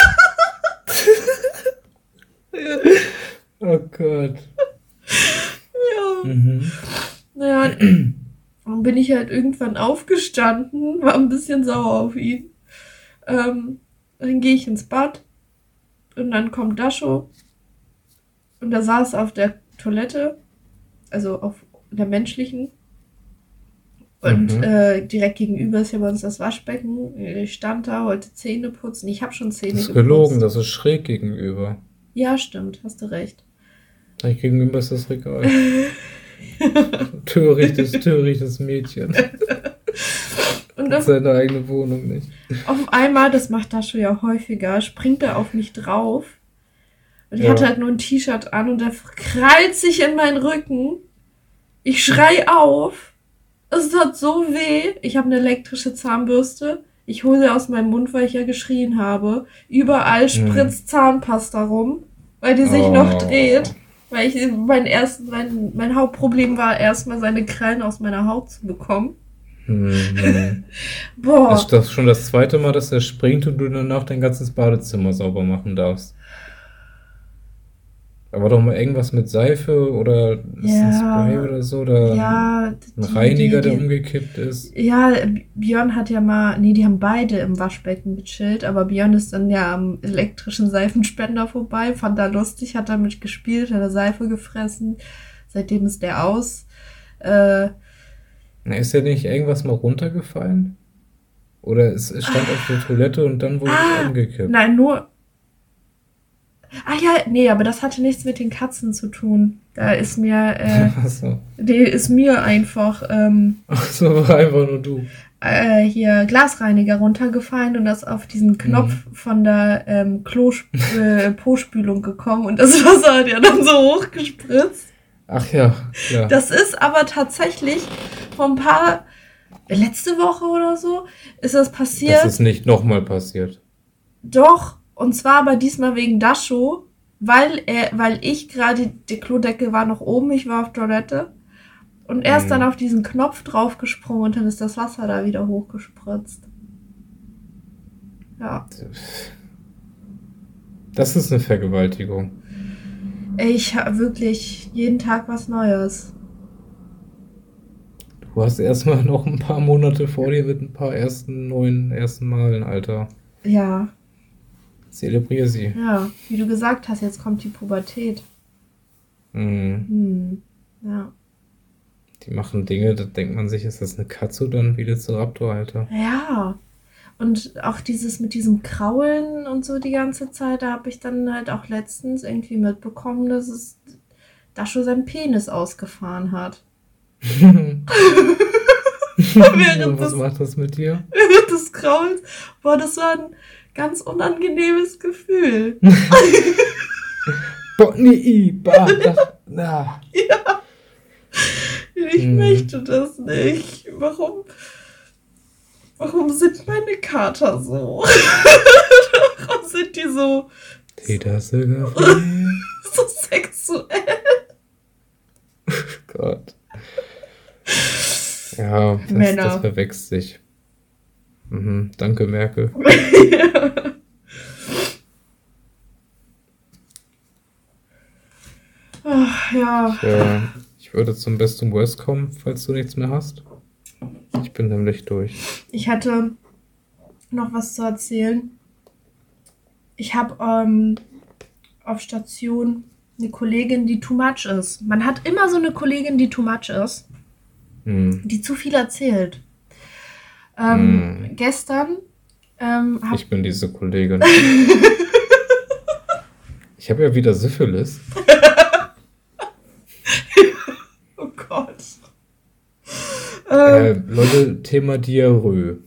Oh Gott. Ja. Mhm. Naja, dann bin ich halt irgendwann aufgestanden, war ein bisschen sauer auf ihn. Ähm, dann gehe ich ins Bad und dann kommt Dascho und er saß auf der Toilette, also auf der menschlichen. Und Mhm. äh, direkt gegenüber ist ja bei uns das Waschbecken. Ich stand da, wollte Zähne putzen. Ich habe schon Zähne Das ist geputzt. gelogen, das ist schräg gegenüber. Ja, stimmt, hast du recht. Gleich gegenüber ist das Regal. Törichtes, törichtes Mädchen. Und Hat auf, seine eigene Wohnung nicht. auf einmal, das macht Dascho ja häufiger, springt er auf mich drauf. Und ich Ja. hatte halt nur ein T-Shirt an und er krallt sich in meinen Rücken. Ich schrei auf. Es tat so weh. Ich habe eine elektrische Zahnbürste. Ich hole sie aus meinem Mund, weil ich ja geschrien habe. Überall spritzt Zahnpasta rum, weil die sich Oh. noch dreht. Weil ich mein erst, mein, mein Hauptproblem war, erstmal seine Krallen aus meiner Haut zu bekommen. Mhm. Boah. Das ist das schon das zweite Mal, dass er springt und du danach dein ganzes Badezimmer sauber machen darfst. Da war doch mal irgendwas mit Seife oder ist ein Ja. Spray oder so, oder Ja, ein die, Reiniger, die, der die, umgekippt ist. ja, Björn hat ja mal, nee, die haben beide im Waschbecken gechillt, aber Björn ist dann ja am elektrischen Seifenspender vorbei, fand er lustig, hat damit gespielt, hat er Seife gefressen, seitdem ist der aus. Äh, Na, ist ja nicht irgendwas mal runtergefallen? Oder es, es stand auf der Toilette und dann wurde es ah, umgekippt. nein, nur, ah ja, nee, aber das hatte nichts mit den Katzen zu tun. Da ist mir, äh, Achso. die ist mir einfach, ähm, Achso, war einfach nur du. äh, hier Glasreiniger runtergefallen und das auf diesen Knopf von der ähm, Klo äh, Po-Spülung gekommen und das Wasser hat ja dann so hochgespritzt. Ach ja, klar. Das ist aber tatsächlich vor ein paar, letzte Woche oder so, ist das passiert. Das ist nicht nochmal passiert. Doch, und zwar aber diesmal wegen Dascho, weil er, weil ich gerade, die Klodeckel war noch oben, ich war auf Toilette und er ist Mhm. dann auf diesen Knopf draufgesprungen und dann ist das Wasser da wieder hochgespritzt. Ja. Das ist eine Vergewaltigung. Ich habe wirklich jeden Tag was Neues. Du hast erstmal noch ein paar Monate vor dir mit ein paar ersten neuen ersten Malen, Alter. Ja, Zelebrier sie. ja, wie du gesagt hast, jetzt kommt die Pubertät. Mhm. Hm. Ja. Die machen Dinge, da denkt man sich, ist das eine Katze oder ein Velociraptor, Alter? Ja. Und auch dieses mit diesem Kraulen und so die ganze Zeit, da habe ich dann halt auch letztens irgendwie mitbekommen, dass es da schon seinen Penis ausgefahren hat. Während Was des, macht das mit dir? während des Kraulens. Boah, das war ein ganz unangenehmes Gefühl. Bonnie, ba, da, na. Ja. Ich Mhm. möchte das nicht. Warum, warum sind meine Kater so? Warum sind die so, Peter Silverfield. so sexuell? Gott. Ja, das, das Männer. verwechselt sich. Mhm. Danke, Merkel. Ach, ja. Ich, äh, ich würde zum Best und Worst kommen, falls du nichts mehr hast. Ich bin nämlich durch. Ich hatte noch was zu erzählen. Ich habe ähm, auf Station eine Kollegin, die too much ist. Man hat immer so eine Kollegin, die too much ist, Hm. die zu viel erzählt. Ähm, Gestern ähm, hab, Ich bin diese Kollegin. Ich habe ja wieder Syphilis. oh Gott. Äh, Leute, Thema Diarrhoe.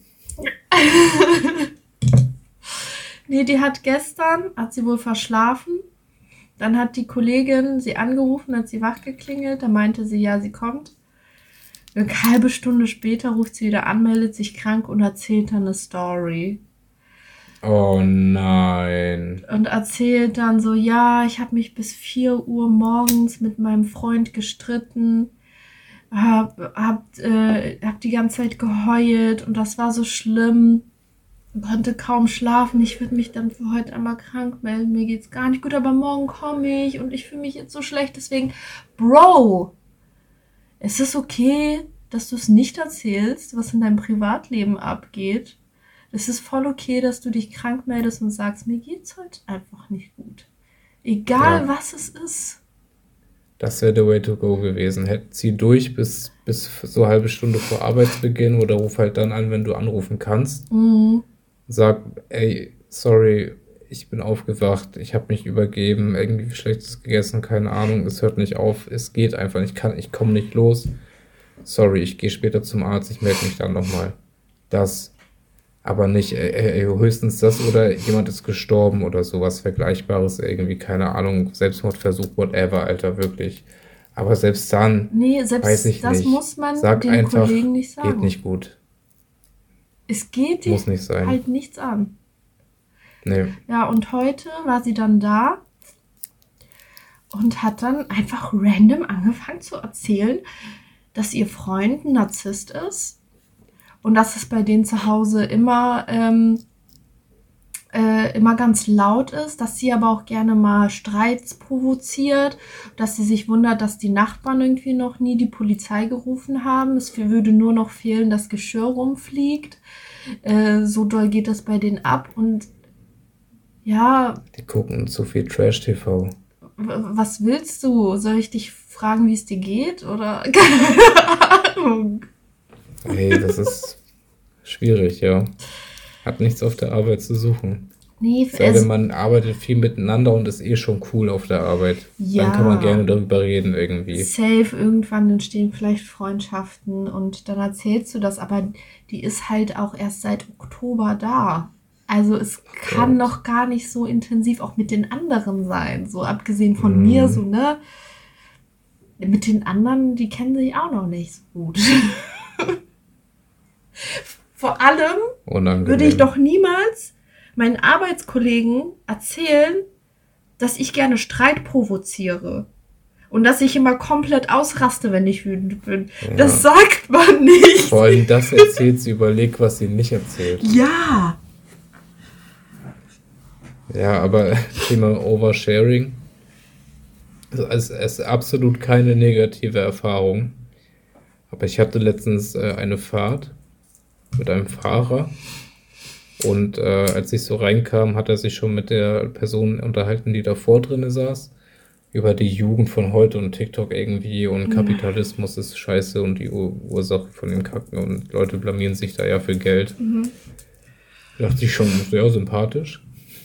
Nee, die hat gestern, hat sie wohl verschlafen. Dann hat die Kollegin sie angerufen, hat sie wach geklingelt. Da meinte sie, ja, sie kommt. Eine halbe Stunde später ruft sie wieder an, meldet sich krank und erzählt dann eine Story. Oh nein. Und erzählt dann so, ja, ich habe mich bis vier Uhr morgens mit meinem Freund gestritten, hab, hab, äh, hab die ganze Zeit geheult und das war so schlimm. Konnte kaum schlafen. Ich würde mich dann für heute einmal krank melden. Mir geht's gar nicht gut, aber morgen komme ich und ich fühle mich jetzt so schlecht. Deswegen, Bro, es ist okay, dass du es nicht erzählst, was in deinem Privatleben abgeht. Es ist voll okay, dass du dich krank meldest und sagst, mir geht's heute einfach nicht gut. Egal, Ja. was es ist. Das wäre the way to go gewesen. Hätt, zieh durch bis, bis so eine halbe Stunde vor Arbeitsbeginn oder ruf halt dann an, wenn du anrufen kannst. Mhm. Sag, ey, sorry, ich bin aufgewacht, ich habe mich übergeben, irgendwie Schlechtes gegessen, keine Ahnung, es hört nicht auf, es geht einfach nicht, ich kann, ich komme nicht los. Sorry, ich gehe später zum Arzt, ich melde mich dann nochmal. Das, aber nicht, äh, äh, höchstens das oder jemand ist gestorben oder sowas Vergleichbares, irgendwie, keine Ahnung, Selbstmordversuch, whatever, Alter, wirklich. Aber selbst dann, Nee, selbst weiß ich das nicht. muss man Sag den einfach, Kollegen nicht sagen. geht nicht gut. Es geht Muss dich nicht sein. halt nichts an. Nee. Ja, und heute war sie dann da und hat dann einfach random angefangen zu erzählen, dass ihr Freund ein Narzisst ist und dass es bei denen zu Hause immer, ähm, äh, immer ganz laut ist, dass sie aber auch gerne mal Streits provoziert, dass sie sich wundert, dass die Nachbarn irgendwie noch nie die Polizei gerufen haben. Es würde nur noch fehlen, dass Geschirr rumfliegt. Äh, so doll geht das bei denen ab und ja, Die gucken zu viel Trash-T V. w- was willst du? Soll ich dich fragen, wie es dir geht? Oder keine Ahnung. Hey, das ist schwierig, ja. Hat nichts auf der Arbeit zu suchen. Nee, Sei denn, es, man arbeitet viel miteinander und ist eh schon cool auf der Arbeit. Dann kann man ja, gerne darüber reden irgendwie. safe, irgendwann entstehen vielleicht Freundschaften und dann erzählst du das, aber die ist halt auch erst seit Oktober da. Also es kann Gott. noch gar nicht so intensiv auch mit den anderen sein, so abgesehen von mir, so, ne? Mit den anderen, die kennen sich auch noch nicht so gut. Vor allem Unangenehm. würde ich doch niemals meinen Arbeitskollegen erzählen, dass ich gerne Streit provoziere. Und dass ich immer komplett ausraste, wenn ich wütend bin. Ja. Das sagt man nicht. Vor allem das erzählt sie, überleg, was sie nicht erzählt. Ja. Ja, aber Thema Oversharing. Also es es ist absolut keine negative Erfahrung. Aber ich hatte letztens äh, eine Fahrt mit einem Fahrer. Und äh, als ich so reinkam, hat er sich schon mit der Person unterhalten, die davor drin saß. Über die Jugend von heute und TikTok irgendwie und Kapitalismus ist scheiße und die Ur Ursache von dem Kacken und Leute blamieren sich da ja für Geld. Da dachte ich schon, sehr sympathisch.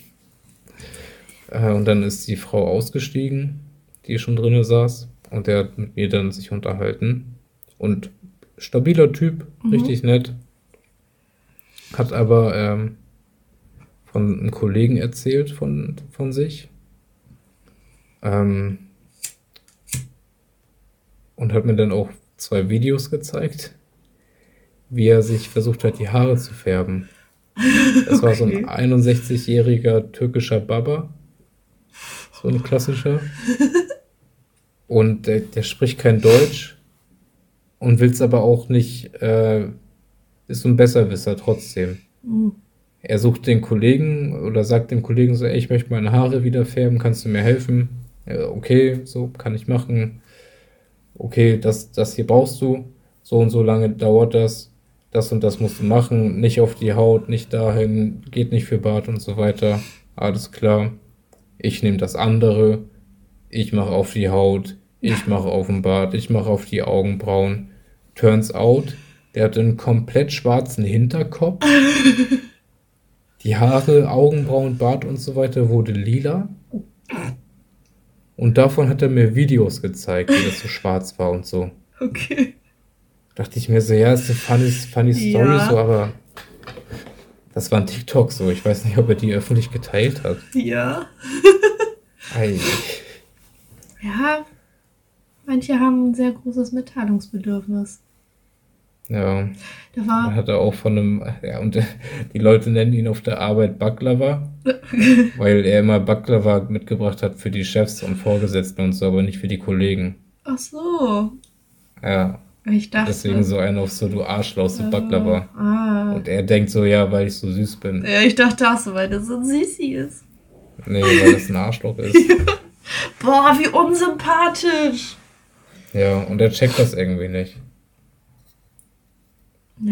Äh, und dann ist die Frau ausgestiegen, die schon drin saß. Und der hat mit mir dann sich unterhalten. Und stabiler Typ, richtig nett. Hat aber ähm, von einem Kollegen erzählt von, von sich. Ähm, und hat mir dann auch zwei Videos gezeigt, wie er sich versucht hat, die Haare zu färben. Das war so ein Okay. einundsechzigjähriger türkischer Baba, so ein klassischer. Und der, der spricht kein Deutsch und will es aber auch nicht, äh, ist so ein Besserwisser trotzdem. Hm. Er sucht den Kollegen oder sagt dem Kollegen so, ey, ich möchte meine Haare wieder färben, kannst du mir helfen? Ja, okay, so kann ich machen. Okay, das, das hier brauchst du. So und so lange dauert das. Das und das musst du machen. Nicht auf die Haut, nicht dahin, geht nicht für Bart und so weiter. Alles klar. Ich nehme das andere. Ich mache auf die Haut. Ich mache auf den Bart. Ich mache auf die Augenbrauen. Turns out, der hat einen komplett schwarzen Hinterkopf. Die Haare, Augenbrauen, Bart und so weiter wurde lila. Und davon hat er mir Videos gezeigt, wie das so schwarz war und so. Okay. Dachte ich mir so, ja, ist eine funny, funny Story Ja. so, aber das war ein TikTok so. Ich weiß nicht, ob er die öffentlich geteilt hat. Ja. Ei. Ja, manche haben ein sehr großes Mitteilungsbedürfnis. Ja, Da dann war, hat er auch von einem, ja, und die Leute nennen ihn auf der Arbeit Baklava, weil er immer Baklava mitgebracht hat für die Chefs und Vorgesetzten und so, aber nicht für die Kollegen. ach so, Ja, ich deswegen dachte, so einer auf so, du Arschloch, so äh, Baklava. ah, Und er denkt so, ja, weil ich so süß bin. ja, ich dachte auch so, weil das so ein Sissi ist. Nee, weil das ein Arschloch ist. Boah, wie unsympathisch. Ja, und er checkt das irgendwie nicht. Nee.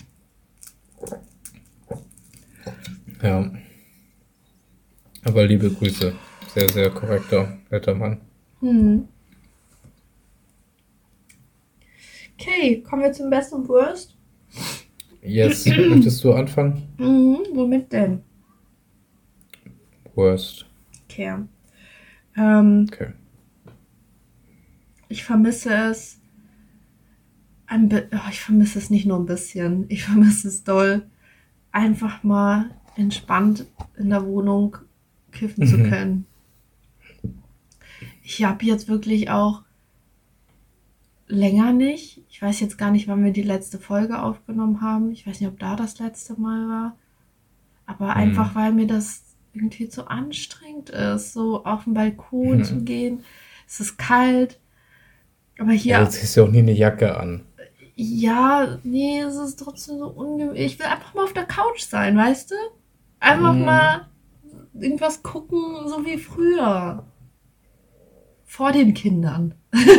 Ja. Aber liebe Grüße. Sehr, sehr korrekter, netter Mann. Hm. Okay, kommen wir zum Best und Worst. Yes, möchtest du anfangen? Mhm, womit denn? Worst. Okay. Ähm, Okay. ich vermisse es. Ein bi- oh, ich vermisse es nicht nur ein bisschen. Ich vermisse es doll. Einfach mal entspannt in der Wohnung kiffen zu Mhm. können. Ich habe jetzt wirklich auch länger nicht. Ich weiß jetzt gar nicht, wann wir die letzte Folge aufgenommen haben. Ich weiß nicht, ob da das letzte Mal war. Aber einfach, Mhm. weil mir das irgendwie zu anstrengend ist, so auf den Balkon zu Mhm. gehen. Es ist kalt. Aber Ja, hier, du ziehst ja auch nie eine Jacke an. ja, nee, es ist trotzdem so ungemütlich. Ich will einfach mal auf der Couch sein, weißt du? Einfach Mhm. mal irgendwas gucken, so wie früher. Vor den Kindern.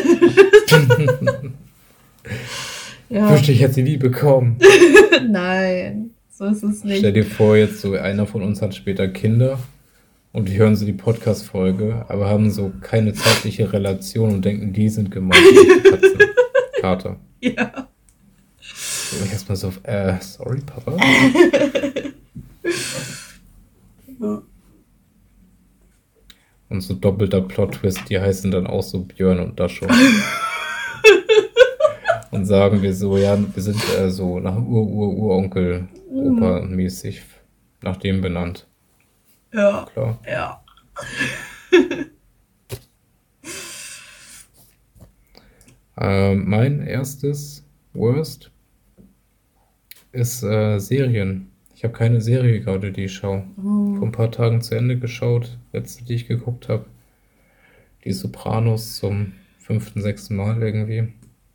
Ja, Wünschte, ich hätte sie nie bekommen. nein, so ist es Stell nicht. dir vor, jetzt so einer von uns hat später Kinder und die hören so die Podcast-Folge, aber haben so keine zeitliche Relation und denken, die sind gemeint, nicht die Katzen. Kater. Ja. So, ich erstmal so, äh, sorry, Papa. Und so doppelter Plot-Twist, die heißen dann auch so Björn und Dascho. Und sagen wir so, ja, wir sind äh, so nach Ur-Ur-Uronkel, Opa-mäßig nach dem benannt. Ja, Klar. ja. Ähm, mein erstes Worst ist äh, Serien. Ich habe keine Serie gerade, die ich schaue. Vor ein paar Tagen zu Ende geschaut. Letzte, die ich geguckt habe. Die Sopranos zum fünften, sechsten Mal irgendwie.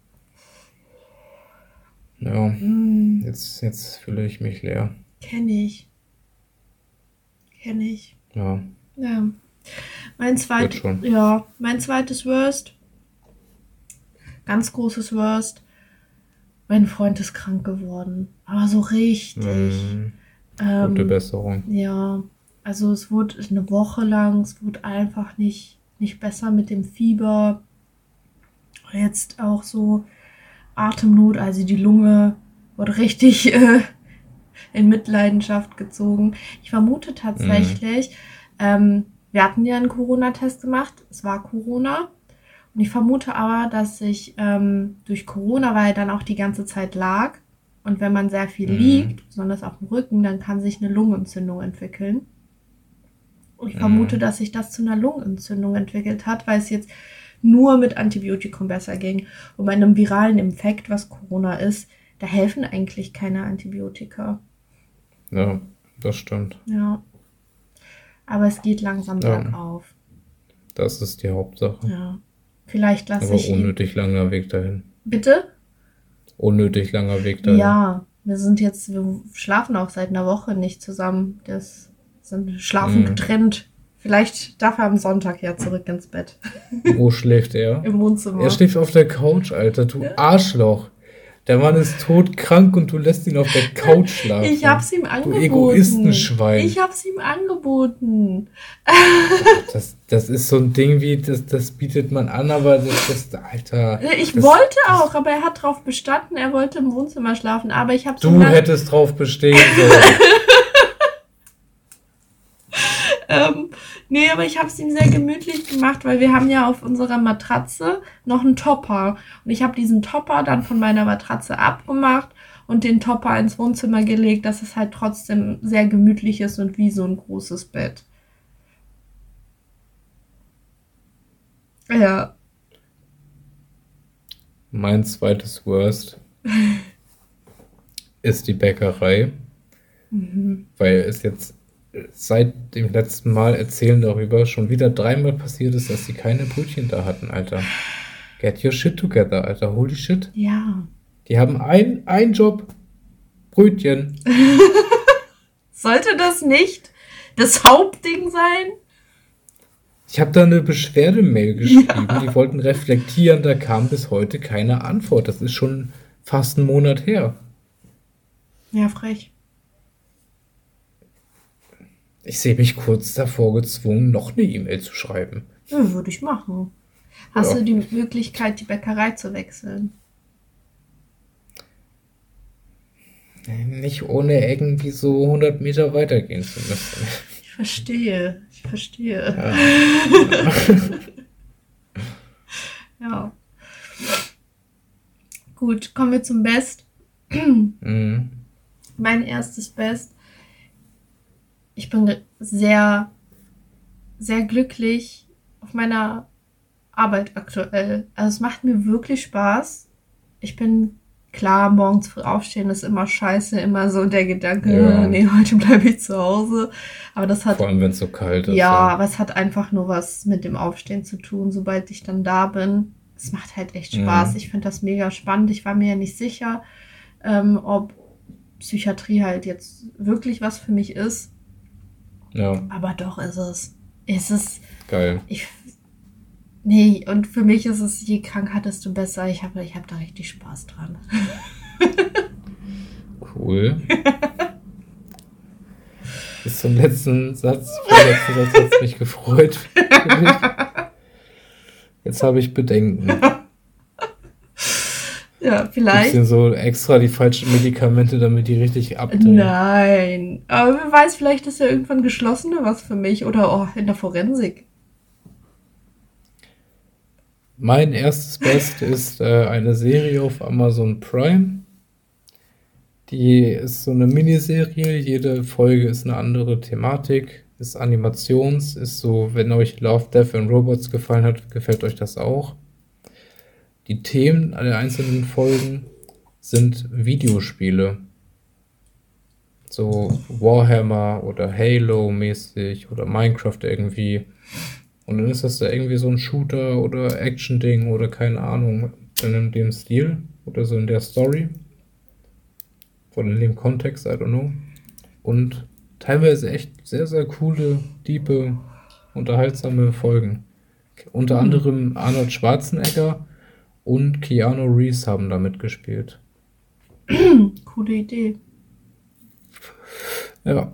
Ja, Hm, jetzt, jetzt fühle ich mich leer. kenne ich. Kenne ich. Ja, Ja. Mein wird zweit, schon. ja, mein zweites Worst, ganz großes Worst. Mein Freund ist krank geworden. Aber so richtig. Mm, gute Ähm, Besserung. ja, also es wurde eine Woche lang, es wurde einfach nicht, nicht besser mit dem Fieber. Jetzt auch so Atemnot, also die Lunge wurde richtig äh, in Mitleidenschaft gezogen. Ich vermute Mm, tatsächlich, ähm, wir hatten ja einen Corona-Test gemacht, es war Corona. Und ich vermute aber, dass sich ähm, durch Corona, weil er dann auch die ganze Zeit lag, und wenn man sehr viel mm, liegt, besonders auf dem Rücken, dann kann sich eine Lungenentzündung entwickeln. Und ich vermute, mm, dass sich das zu einer Lungenentzündung entwickelt hat, weil es jetzt nur mit Antibiotikum besser ging. Und bei einem viralen Infekt, was Corona ist, da helfen eigentlich keine Antibiotika. Ja, das stimmt. Ja. Aber es geht langsam Ja. bergauf. Das ist die Hauptsache. Ja. Vielleicht lasse Aber ich ihn. unnötig langer Weg dahin. Bitte? Unnötig langer Weg dahin. Ja, wir sind jetzt, wir schlafen auch seit einer Woche nicht zusammen. Das sind schlafen Mhm. getrennt. Vielleicht darf er am Sonntag ja zurück ins Bett. Wo schläft er? Im Wohnzimmer. Er schläft auf der Couch, Alter, du Arschloch. Der Mann ist todkrank und du lässt ihn auf der Couch schlafen. Ich hab's ihm Du angeboten. Egoistenschwein. Ich hab's ihm angeboten. Das, das ist so ein Ding wie, das, das bietet man an, aber das, das Alter. Ich das, wollte das, auch, aber er hat drauf bestanden, er wollte im Wohnzimmer schlafen. Aber ich hab's Du ihm hättest drauf bestehen sollen. Ähm, nee, aber ich habe es ihm sehr gemütlich gemacht, weil wir haben ja auf unserer Matratze noch einen Topper. Und ich habe diesen Topper dann von meiner Matratze abgemacht und den Topper ins Wohnzimmer gelegt, dass es halt trotzdem sehr gemütlich ist und wie so ein großes Bett. Ja. Mein zweites Worst ist die Bäckerei, Mhm. weil es jetzt seit dem letzten Mal erzählen darüber schon wieder dreimal passiert ist, dass sie keine Brötchen da hatten, Alter. Get your shit together, Alter. Holy shit. Ja. Die haben ein, einen Job. Brötchen. Sollte das nicht das Hauptding sein? Ich habe da eine Beschwerdemail geschrieben. Ja. Die wollten reflektieren, da kam bis heute keine Antwort. Das ist schon fast einen Monat her. Ja, frech. Ich sehe mich kurz davor gezwungen, noch eine E-Mail zu schreiben. Ja, würde ich machen. Hast Ja. du die Möglichkeit, die Bäckerei zu wechseln? Nicht ohne irgendwie so hundert Meter weitergehen zu müssen. Ich verstehe. Ich verstehe. Ja. Ja. Gut, kommen wir zum Best. Mhm. Mein erstes Best. Ich bin sehr, sehr glücklich auf meiner Arbeit aktuell. Also es macht mir wirklich Spaß. Ich bin klar, morgens früh aufstehen ist immer scheiße, immer so der Gedanke, Ja. nee, heute bleibe ich zu Hause. Aber das hat Vor allem, wenn es so kalt ist. Ja, aber es hat einfach nur was mit dem Aufstehen zu tun, sobald ich dann da bin. Es macht halt echt Spaß. Mhm. Ich finde das mega spannend. Ich war mir ja nicht sicher, ähm, ob Psychiatrie halt jetzt wirklich was für mich ist. Ja, Aber doch ist es. Es ist, geil. ich, nee, und für mich ist es, je kranker, desto besser. Ich habe ich hab da richtig Spaß dran. Cool. Bis zum letzten Satz. Der letzte Satz hat mich gefreut. Jetzt habe ich Bedenken. Ja, Gibt's vielleicht. denn so extra die falschen Medikamente, damit die richtig abdrehen? Nein. Aber wer weiß, vielleicht ist ja irgendwann geschlossene was für mich. Oder oh, in der Forensik. Mein erstes Best ist äh, eine Serie auf Amazon Prime. Die ist so eine Miniserie. Jede Folge ist eine andere Thematik. Ist Animations. Ist so, wenn euch Love, Death and Robots gefallen hat, gefällt euch das auch. Die Themen der einzelnen Folgen sind Videospiele. So Warhammer oder Halo mäßig oder Minecraft irgendwie. Und dann ist das da irgendwie so ein Shooter oder Action-Ding oder keine Ahnung, dann in dem Stil oder so in der Story. Oder in dem Kontext, I don't know. Und teilweise echt sehr, sehr coole, tiefe, unterhaltsame Folgen. Unter Mhm. anderem Arnold Schwarzenegger und Keanu Reeves haben da mitgespielt. Coole Idee. Ja.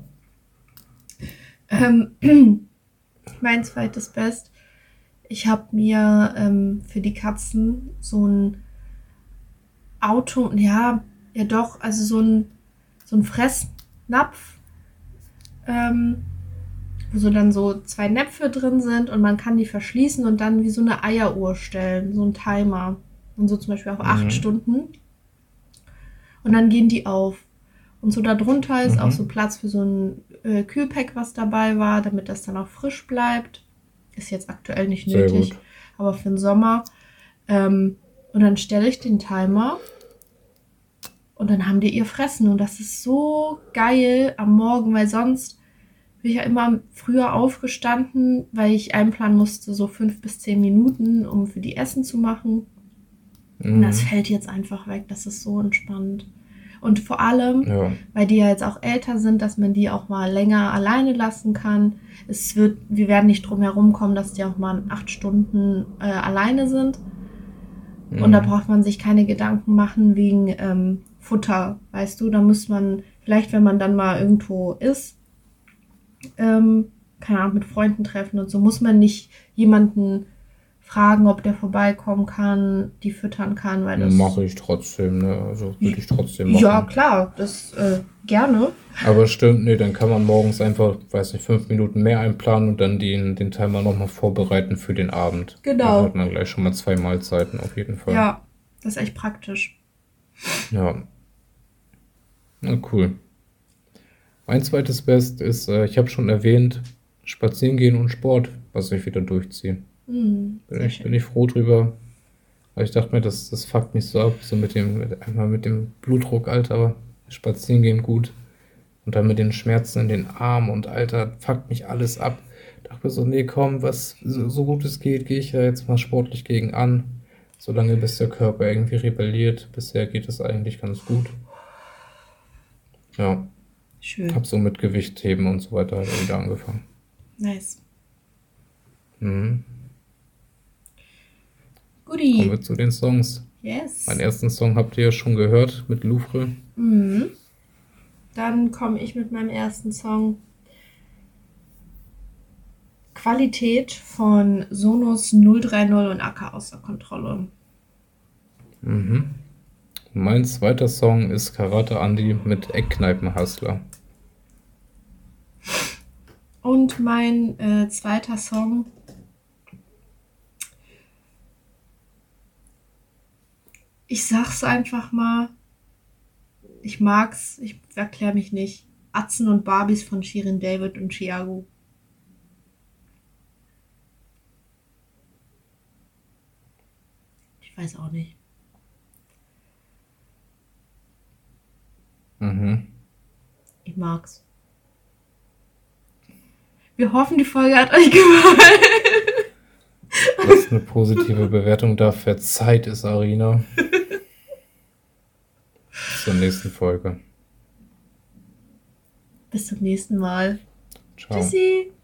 Ähm, mein zweites Best. Ich habe mir ähm, für die Katzen so ein Auto, ja, ja doch, also so ein, so ein Fressnapf, ähm, wo so dann so zwei Näpfe drin sind und man kann die verschließen und dann wie so eine Eieruhr stellen, so ein Timer. Und so zum Beispiel auf acht Mhm. Stunden. Und dann gehen die auf. Und so darunter ist Mhm. auch so Platz für so ein äh, Kühlpack, was dabei war, damit das dann auch frisch bleibt. Ist jetzt aktuell nicht Sehr nötig. gut. aber für den Sommer. Ähm, und dann stelle ich den Timer und dann haben die ihr Fressen. Und das ist so geil am Morgen, weil sonst bin ich ja immer früher aufgestanden, weil ich einplanen musste, so fünf bis zehn Minuten, um für die Essen zu machen. Und das Mhm. fällt jetzt einfach weg. Das ist so entspannt. Und vor allem, Ja. weil die ja jetzt auch älter sind, dass man die auch mal länger alleine lassen kann. Es wird, wir werden nicht drum herum kommen, dass die auch mal acht Stunden äh, alleine sind. Und da Mhm. braucht man sich keine Gedanken machen wegen ähm, Futter, weißt du? Da muss man, vielleicht wenn man dann mal irgendwo ist, ähm, keine Ahnung, mit Freunden treffen und so, muss man nicht jemanden fragen, ob der vorbeikommen kann, die füttern kann, weil das... Mache ich trotzdem, ne? Also würde ich trotzdem Ja, machen. klar, das äh, gerne. Aber stimmt, nee, dann kann man morgens einfach, weiß nicht, fünf Minuten mehr einplanen und dann den, den Timer nochmal vorbereiten für den Abend. Dann hat Genau. man gleich schon mal zwei Mahlzeiten auf jeden Fall. Ja, das ist echt praktisch. Ja, na cool. Mein zweites Best ist, äh, ich habe schon erwähnt, Spazieren gehen und Sport, was ich wieder durchziehe. Hm, Bin sehr ich, bin schön. ich froh drüber. Weil ich dachte mir, das, das fuckt mich so ab, so mit dem, mit, einmal mit dem Blutdruck, Alter, spazieren gehen gut. Und dann mit den Schmerzen in den Armen und Alter, fuckt mich alles ab. Dachte mir so, nee, komm, was, so, so gut es geht, gehe ich ja jetzt mal sportlich gegen an. Solange bis der Körper irgendwie rebelliert. Bisher geht es eigentlich ganz gut. Ja, Schön. hab so mit Gewichtheben und so weiter halt wieder angefangen. Nice. Mhm. Kommen Guti. wir zu den Songs. Yes. Meinen ersten Song habt ihr ja schon gehört mit Louvre. Mhm. Dann komme ich mit meinem ersten Song. Qualität von Sonos null drei null und Acker außer Kontrolle. Mhm. Mein zweiter Song ist Karate Andy mit Eckkneipen-Hustler. Und mein äh, zweiter Song. Ich sag's einfach mal. Ich mag's. Ich erkläre mich nicht. Atzen und Barbies von Shirin David und Chiago. Ich weiß auch nicht. Mhm. Ich mag's. Wir hoffen, die Folge hat euch gefallen. Dass eine positive Bewertung da verzeiht ist, Arina. Bis zur nächsten Folge. Bis zum nächsten Mal. Ciao. Tschüssi.